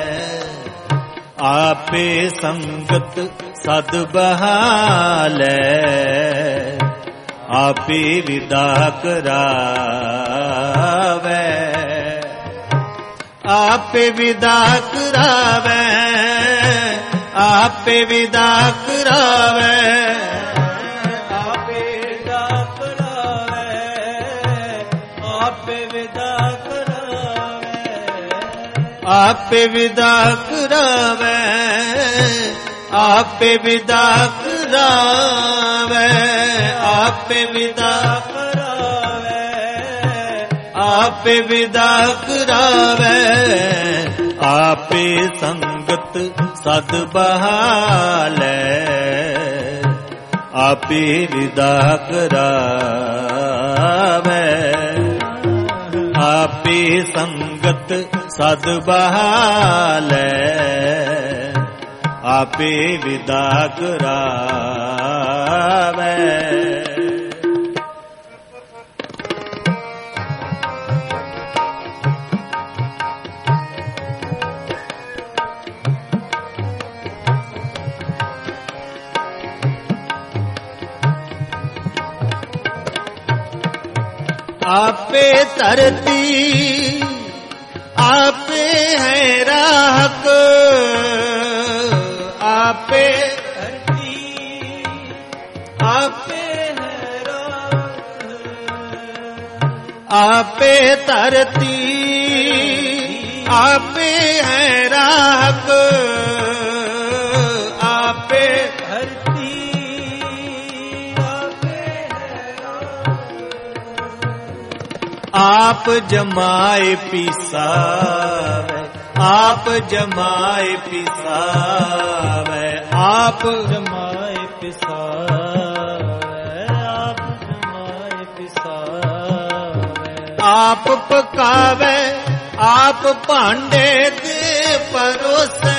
A: आपे संगत सद बहालै। आपे विदा करावै। आपे विदा करावै। आपे विदा करावै। आपे विदा करावै। आपे विदा करावै। आपे विदा करावै। आपे विदा करावै। आपे विदा करावै। आपे विदा करावै। आपे संगत सद बहालै। आपे विदा करावै। आपे संगत सद बहालै। आपे विदा करावै। आपे धरती आपे है राहक। आपे धरती आपे है राहक। आपे धरती आपे है राहक। आपे धरती आप जमाए पिसावे, आप जमाए पिसावे, आप
B: जमाए पिसावे, आप जमाए पिसावे।
A: आप पकावे, आप भांडे दे परोसे,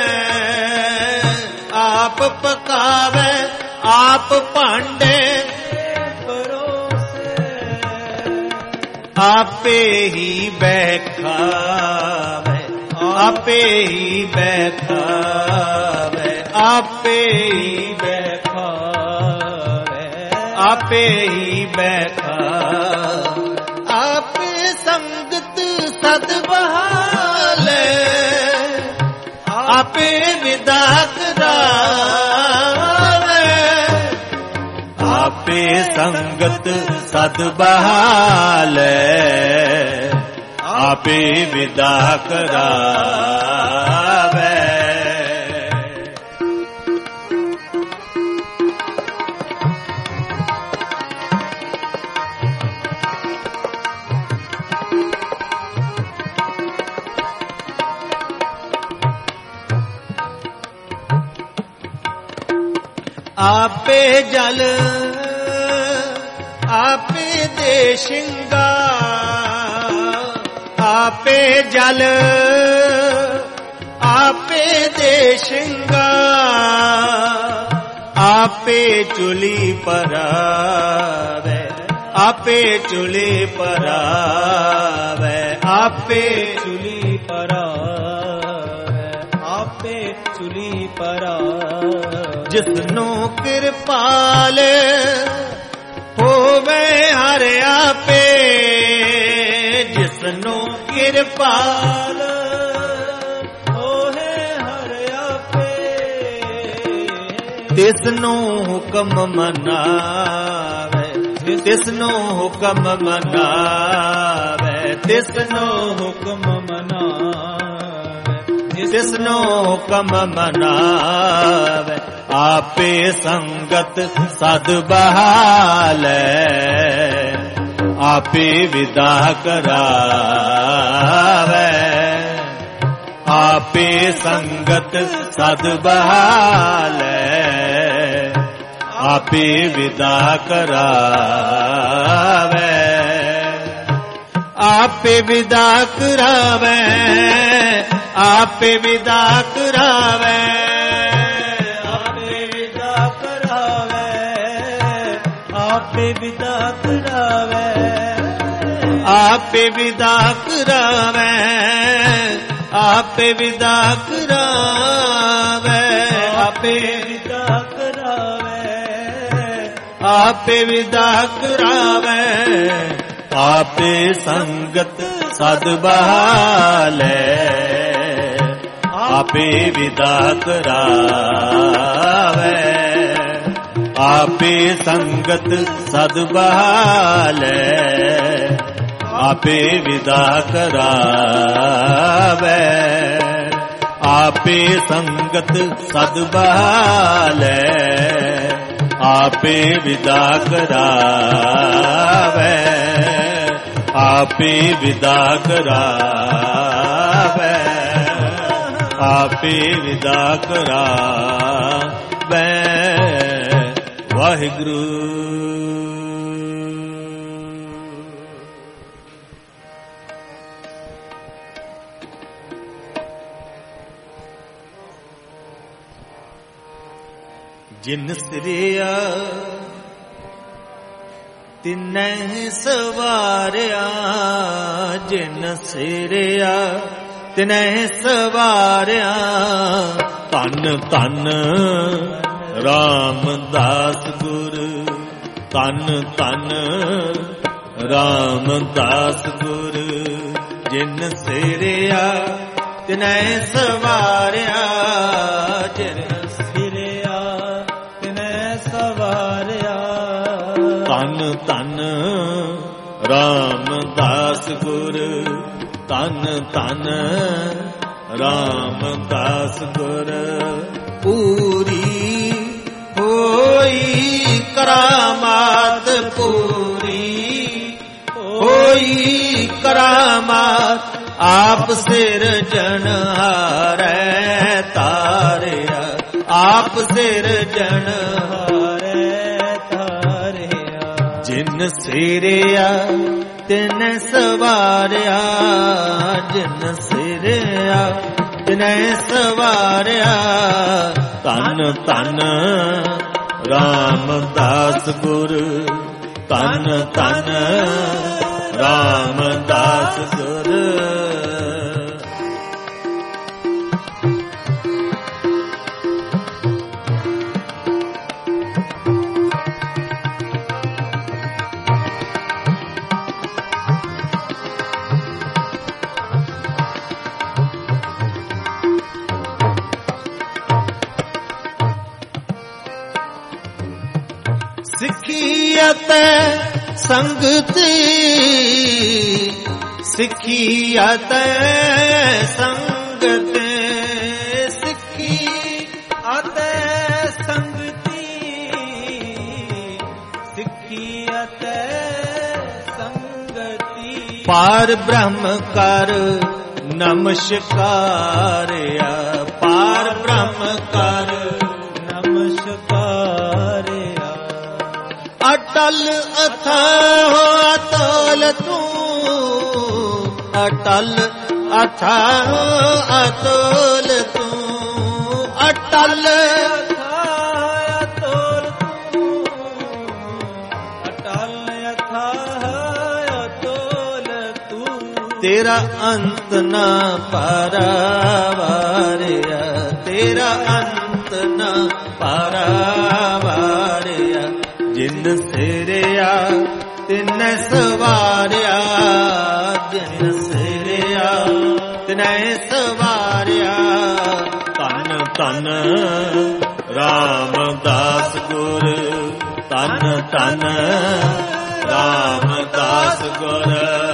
A: आप पकावे, आप भांडे
B: परोसे।
A: आपे ही बैठावे, आपे ही बैठावे, आपे ही बैठावे, आपे ही बैठावे। आपे संगत सद बहाले, आपे विदा करावे, आपे संगत सद बहाले, आपे विदा करावे। आपे जल, आपे दे श्रृंगार, आपे जल, आपे दे श्रृंगार, आपे चुली परावे, आपे चुली परावे, आपे
B: चुली परावे, आपे चुली परावे।
A: जिसनु कृपाल होवे हर आपे, जिसनु कृपाल
B: होवे हर आपे,
A: तिसनु हुक्म मनावे, तिसनु हुक्म मनावे, तिसनु
B: हुक्म मनावे,
A: तिसनु हुक्म मनावे। आपे संगत सद बहाले, आपे विदा करावे, आपे संगत सद बहाले, आपे विदा करावे, आपे विदा करावे, आपे विदा करावे,
B: आपे विदा करावे,
A: आपे विदा करावे, आपे विदा करावे,
B: आपे विदा करावे,
A: आपे विदा करावे। आपे संगत सद बहाले, आपे विदा करावे, आपे संगत सद बहाले, आपे विदा करावे, आपे संगत सद बहाले, आपे विदा करावे, आपे विदा करावे, आपे विदा करावे। वाहिगुरु। जिन सिरिया तिन्ह सवारिया, जिन सिरिया तिन्ह सवारिया, धन धन रामदास गुर, धन धन रामदास गुर। जिन सिरिया तिन्ह सवारिया, जिन
B: सिरिया तिन्ह सवारिया,
A: धन धन रामदास गुर, धन धन रामदास गुर। पूरी होई करामात पूरी, होई ਬੜੀ ਕਰਾਮਾਤ ਆਪ ਸਿਰਜਣਹਾਰੈ ਤਾਰਿਆ, ਆਪ ਸਿਰਜਣਹਾਰੈ ਤਾਰਿਆ। ਜਿਨ ਸਿਰਿਆ ਤਿਨ ਸਵਾਰਿਆ, ਜਿਨ ਸਿਰਿਆ ਤਿਨੈ ਸਵਾਰਿਆ। ਧੰਨ ਧੰਨ ਰਾਮਦਾਸ ਗੁਰ, ਧੰਨ ਧੰਨ ਰਾਮਦਾਸ ਗੁਰ। ਸਿੱਖੀ ਅਤੇ ਸੰਗਤੀ, ਸਿੱਖੀ ਅਤੇ ਸੰਗਤੀ, ਸਿੱਖੀ ਅਤੇ ਸੰਗਤੀ, ਸਿੱਖੀ ਅਤੇ ਸੰਗਤੀ। ਪਾਰ ਬ੍ਰਹਮ ਕਰ ਨਮਸਕਾਰਿਆ, ਪਾਰ ਬ੍ਰਹਮ ਕਰ ਨਮਸਕਾਰਿਆ। ਅਟਲ ਅਥਾਹ ਅਤਲ ਤੂੰ, ਅਟਲ ਅਥਾਹ ਅਤਲ ਤੂੰ, ਅਟਲ ਅਥਾਹ ਅਤਲ ਤੂੰ, ਅਟਲ ਅਥਾਹ ਅਤਲ ਤੂੰ। ਤੇਰਾ ਅੰਤ ਨਾ ਪਾਰਾਵਾਰਿਆ, ਤੇਰਾ ਅੰਤ ਨਾ ਪਾਰਾਵਾਰਿਆ। ਜਿਨ ਸਿਰਿਆ ਤਿਨੈ ਸਵਾਰਿਆ, ਜਿਨ ਸਿਰਿਆ ਤਿਨੈ ਸਵਾਰਿਆ। ਧੰਨ ਧੰਨ ਰਾਮਦਾਸ ਗੁਰ, ਧੰਨ ਧੰਨ ਰਾਮਦਾਸ ਗੁਰ।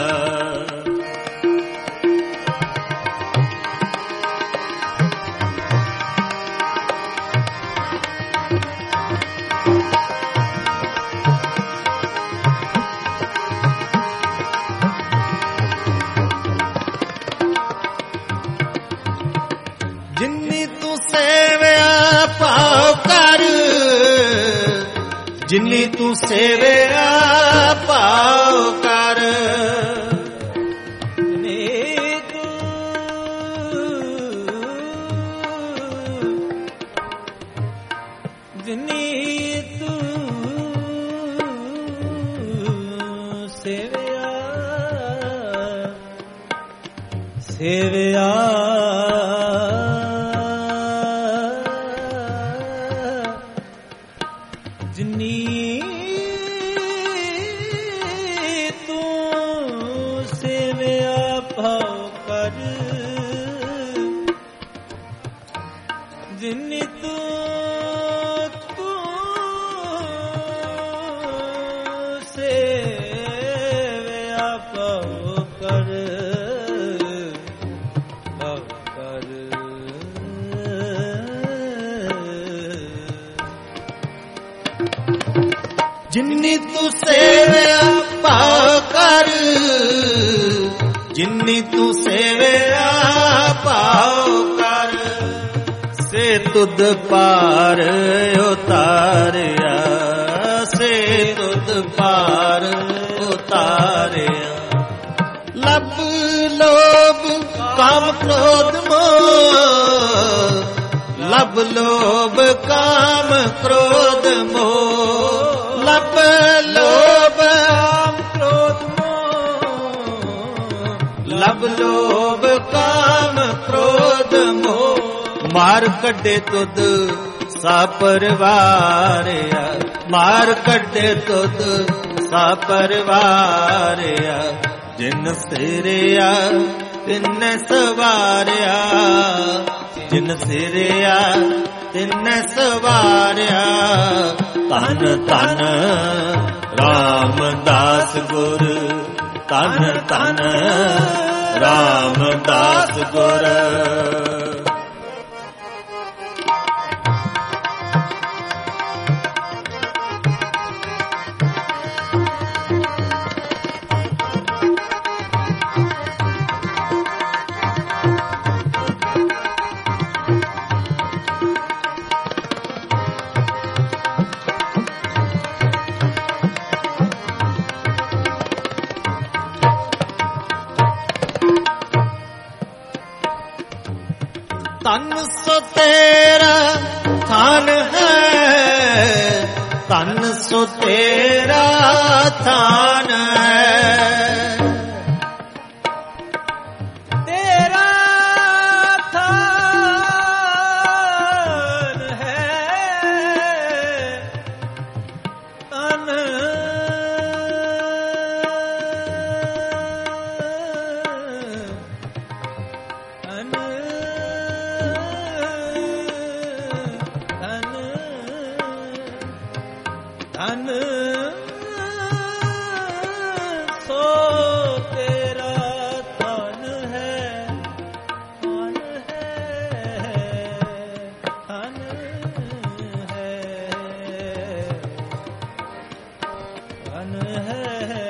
A: ਜਿਨੀ ਤੂੰ ਸੇਵਿਆ ਭਾਉ ਕਰ, ਜਿਨੀ ਤੂੰ ਸੇਵਿਆ ਭਾਉ ਕਰ। ਜਿਨੀ ਤੂੰ ਜਿਨੀ ਤੂੰ ਸੇਵਿਆ ਸੇਵਿਆ ਜਿਨੀ ਤੂੰ ਸੇਵਿਆ ਭਾਉ ਕਰ, ਜਿਨੀ ਤੂੰ ਤੂੰ ਸੇਵਿਆ ਭਾਉ ਕਰ, ਭਾਉ ਕਰ। ਜਿਨੀ ਤੂੰ ਸੇਵਿਆ ਭਾਉ ਕਰ, ਜਿਨੀ ਤੂੰ ਸੇਵਿਆ ਭਾਉ ਕਰ। ਸੇ ਤੁਧ ਪਾਰ ਉਤਾਰਿਆ, ਸੇ ਤੁਧ ਪਾਰ ਉਤਾਰਿਆ। ਲੱਭ ਲੋਭ ਕਾਮ ਕ੍ਰੋਧ ਮੋਹ, ਲੱਭ ਲੋਭ ਕਾਮ ਕ੍ਰੋਧ ਮੋਹ। ਲੱਭ ਲੋਭ ਕਾਮ ਕ੍ਰੋਧ ਮੋਹ, ਲੱਭ ਲੋਭ ਕਾਮ ਕ੍ਰੋਧ ਮੋਹ। ਮਾਰ ਕੱਢੇ ਤੁਧ ਸਾ ਪਰਵਾਰਿਆ, ਮਾਰ ਕੱਢੇ ਤੁਧ ਸਾ ਪਰਵਾਰਿਆ। ਜਿਨ ਸਿਰਿਆ ਤਿਨੈ ਸਵਾਰਿਆ, ਜਿਨ ਸਿਰਿਆ ਤਿਨੈ ਸਵਾਰਿਆ। ਧੰਨ ਧੰਨ ਰਾਮਦਾਸ ਗੁਰ, ਧੰਨ ਧੰਨ ਰਾਮਦਾਸ ਗੁਰ। ਤਨ ਸੋ ਤੇਰਾ ਥਾਨ ਹੈ, ਤਨ ਸੋ ਤੇਰਾ ਥਾਨ ਹੈ।
B: ਤੇਰਾ ਥਾਨ ਹੈ, ਤਨ ਧਨ ਸੋ ਤੇਰਾ ਧਨ ਹੈ, ਧਨ ਹੈ, ਧਨ ਹੈ, ਧਨ ਹੈ,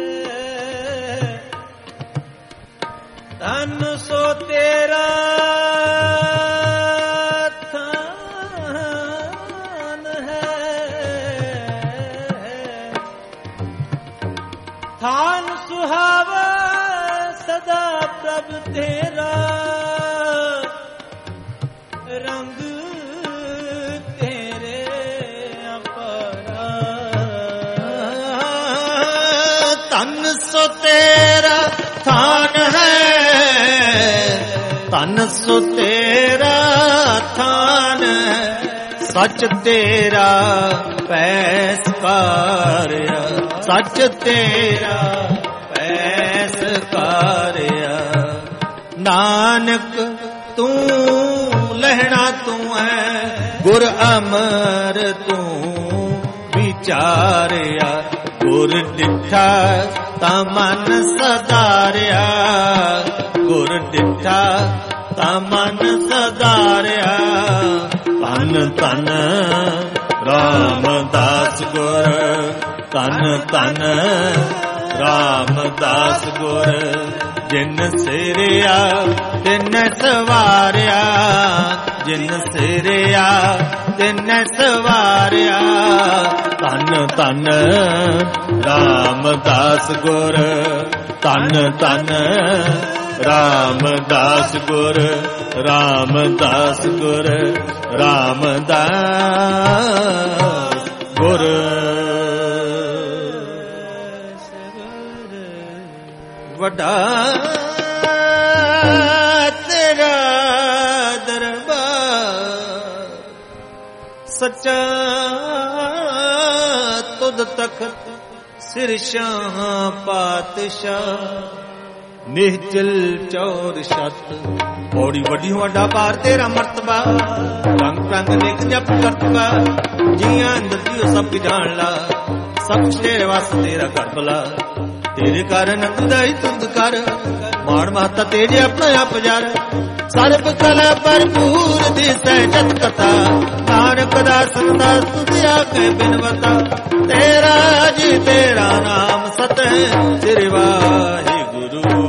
B: ਧਨ ਸੋ ਤੇਰਾ ਥਾਨ ਸੁਹਾਵਾ ਸਦਾ ਪ੍ਰਭ ਤੇਰਾ, ਰੰਗ ਤੇਰੇ ਅਪਾਰਾ।
A: ਤਨ ਸੋ ਤੇਰਾ ਥਾਨ ਹੈ, ਤਨ ਸੋ ਤੇਰਾ ਥਾਨ ਹੈ, ਸੱਚ ਤੇਰਾ ਪੈਸਕਾਰਿਆ, ਸੱਚ ਤੇਰਾ ਪੈਸਕਾਰਿਆ। ਨਾਨਕ ਤੂੰ ਲਹਿਣਾ ਤੂੰ ਹੈ, ਗੁਰ ਅਮਰ ਤੂੰ ਵਿਚਾਰਿਆ। ਗੁਰ ਡਿਠਾ ਤਾਂ ਮਨ ਸਦਾਰਿਆ, ਗੁਰ ਡਿਠਾ ਤਾਂ ਮਨ ਸਦਾਰਿਆ। ਧੰਨ ਧੰਨ ਰਾਮਦਾਸ ਗੁਰ, ਧੰਨ ਧੰਨ ਰਾਮਦਾਸ ਗੁਰ। ਜਿਨ ਸਿਰਿਆ ਤਿਨ ਸਵਾਰਿਆ, ਜਿਨ ਸਿਰਿਆ ਤਿਨ ਸਵਾਰਿਆ। ਧੰਨ ਧੰਨ ਰਾਮਦਾਸ ਗੁਰ, ਧੰਨ ਧੰਨ ਰਾਮਦਾਸ ਗੁਰ, ਰਾਮਦਾਸ ਗੁਰ, ਰਾਮਦਾਸ ਗੁਰ। ਵੱਡਾ ਤੇਰਾ ਦਰਬਾਰ, ਸੱਚਾ ਤੁਧ ਤਖਤ, ਸਿਰ ਸ਼ਾਹ ਪਾਤਸ਼ਾਹ। ਨਿਹਚਲ ਚੌਰ ਛਤ, ਬੋੜੀ ਵੱਡੀ ਵੱਡਾ ਪਾਰ ਤੇਰਾ ਮਰਤਬਾ। ਰੰਗ ਰੰਗ ਲਿਖ ਜਪ ਕਰਤਬਾ, ਜੀਆਂ ਅੰਦਰ ਜੀਓ ਸਭ ਜਾਣ ਲਾ। ਸਭ ਤੇਰੇ ਵਾਸ ਤੇਰਾ ਘਰ ਭਲਾ, ਤੇਰੇ ਕਾਰਨ ਅੰਦਾਈ ਤੁੰਦ ਕਰ। ਮਾਣ ਮਹਤਾ ਤੇਰੇ ਆਪਣਾ ਆਪ ਜਰ, ਸਰਬ ਕਲਾ ਭਰਪੂਰ ਦਿਸੈ ਜਤ ਕਥਾ। ਨਾਨਕ ਦਾਸ ਦਾ ਤੁਧਿਆ ਕੇ ਬਿਨਵਤਾ, ਤੇਰਾ ਜੀ ਤੇਰਾ ਨਾਮ ਸਤ ਹੈ, ਸ੍ਰੀ ਵਾਹਿਗੁਰੂ।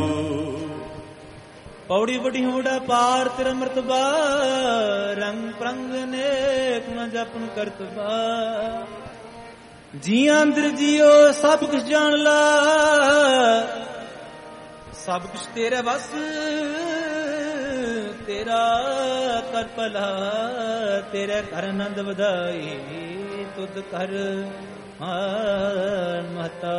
B: ਪੌੜੀ ਵੱਡੀ ਹੋੜਾ ਪਾਰ ਤੇਰਾ ਮਰਤਬਾ, ਰੰਗ ਪ੍ਰੰਗ ਨੇਕ ਨ ਜਪਨ ਕਰਤਬਾ। ਜੀਆਂ ਅੰਦਰ ਜੀਓ ਸਭ ਕੁਛ ਜਾਣ ਲਾ, ਸਭ ਕੁਛ ਤੇਰਾ ਬਸ, ਤੇਰਾ ਕਰ ਭਲਾ। ਤੇਰੇ ਘਰ ਆਨੰਦ ਵਧਾਈ, ਤੁਧ ਕਰ ਮਾਨ ਮਹਤਾ,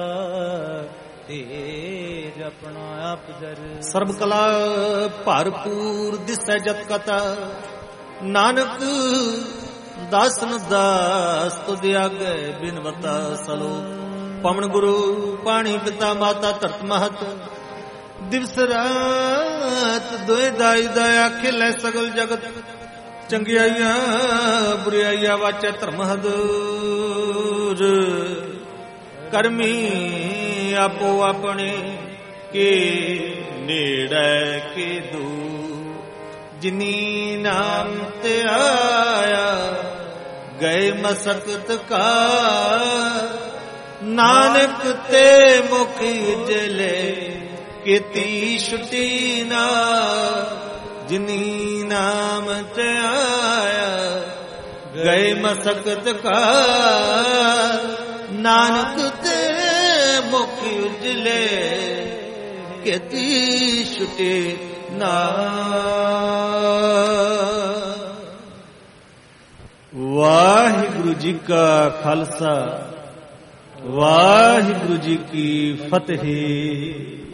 B: ਤੇਜ ਆਪਣਾ ਆਪ ਜਰ।
A: ਸਰਬ ਕਲਾ ਭਰਪੂਰ ਦਿਸੈ ਜਤ ਕਥਾ। ਨਾਨਕ ਦਾਸਨ ਦਾਸ ਤੁਧ ਆਗੇ ਬਿਨਵਤਾ ਸਲੋ। ਪਵਨ ਗੁਰੂ ਪਾਣੀ ਪਿਤਾ ਮਾਤਾ ਧਰਤ ਮਹਤ। ਦਿਵਸ ਰਾਤ ਦੋਇ ਦਾਈ ਦਇਆ ਖਿਲੇ ਸਗਲ ਜਗਤ। ਚੰਗਿਆਈਆਂ ਬੁਰਾਈਆਂ ਵਾਚੈ ਧਰਮ ਹਦੂਰ। ਕਰਮੀ ਆਪੋ ਆਪਣੇ ਕੇ ਨੇੜੇ ਕੇ ਦੂਰ। ਜਿਨੀ ਨਾਮ ਤੇ ਆਇਆ ਗਏ ਮਸਕਤ ਕਾ। ਨਾਨਕ ਤੇ ਮੁਖ ਉਜਲੇ ਕੀਤੀ ਛੁਟੀ ਨਾ। ਜਿਨੀ ਨਾਮ ਤੇ ਆਇਆ ਗਏ ਮਸਕਤ ਕਾ। ਨਾਨਕ ਤੇ ਮੁਖ ਉਜਲੇ ਕੀਤੀ ਛੁਟੀ ਨਾ। ਵਾਹਿਗੁਰੂ ਜੀ ਕਾ ਖਾਲਸਾ ਵਾਹਿਗੁਰੂ ਜੀ ਕੀ ਫਤਿਹ।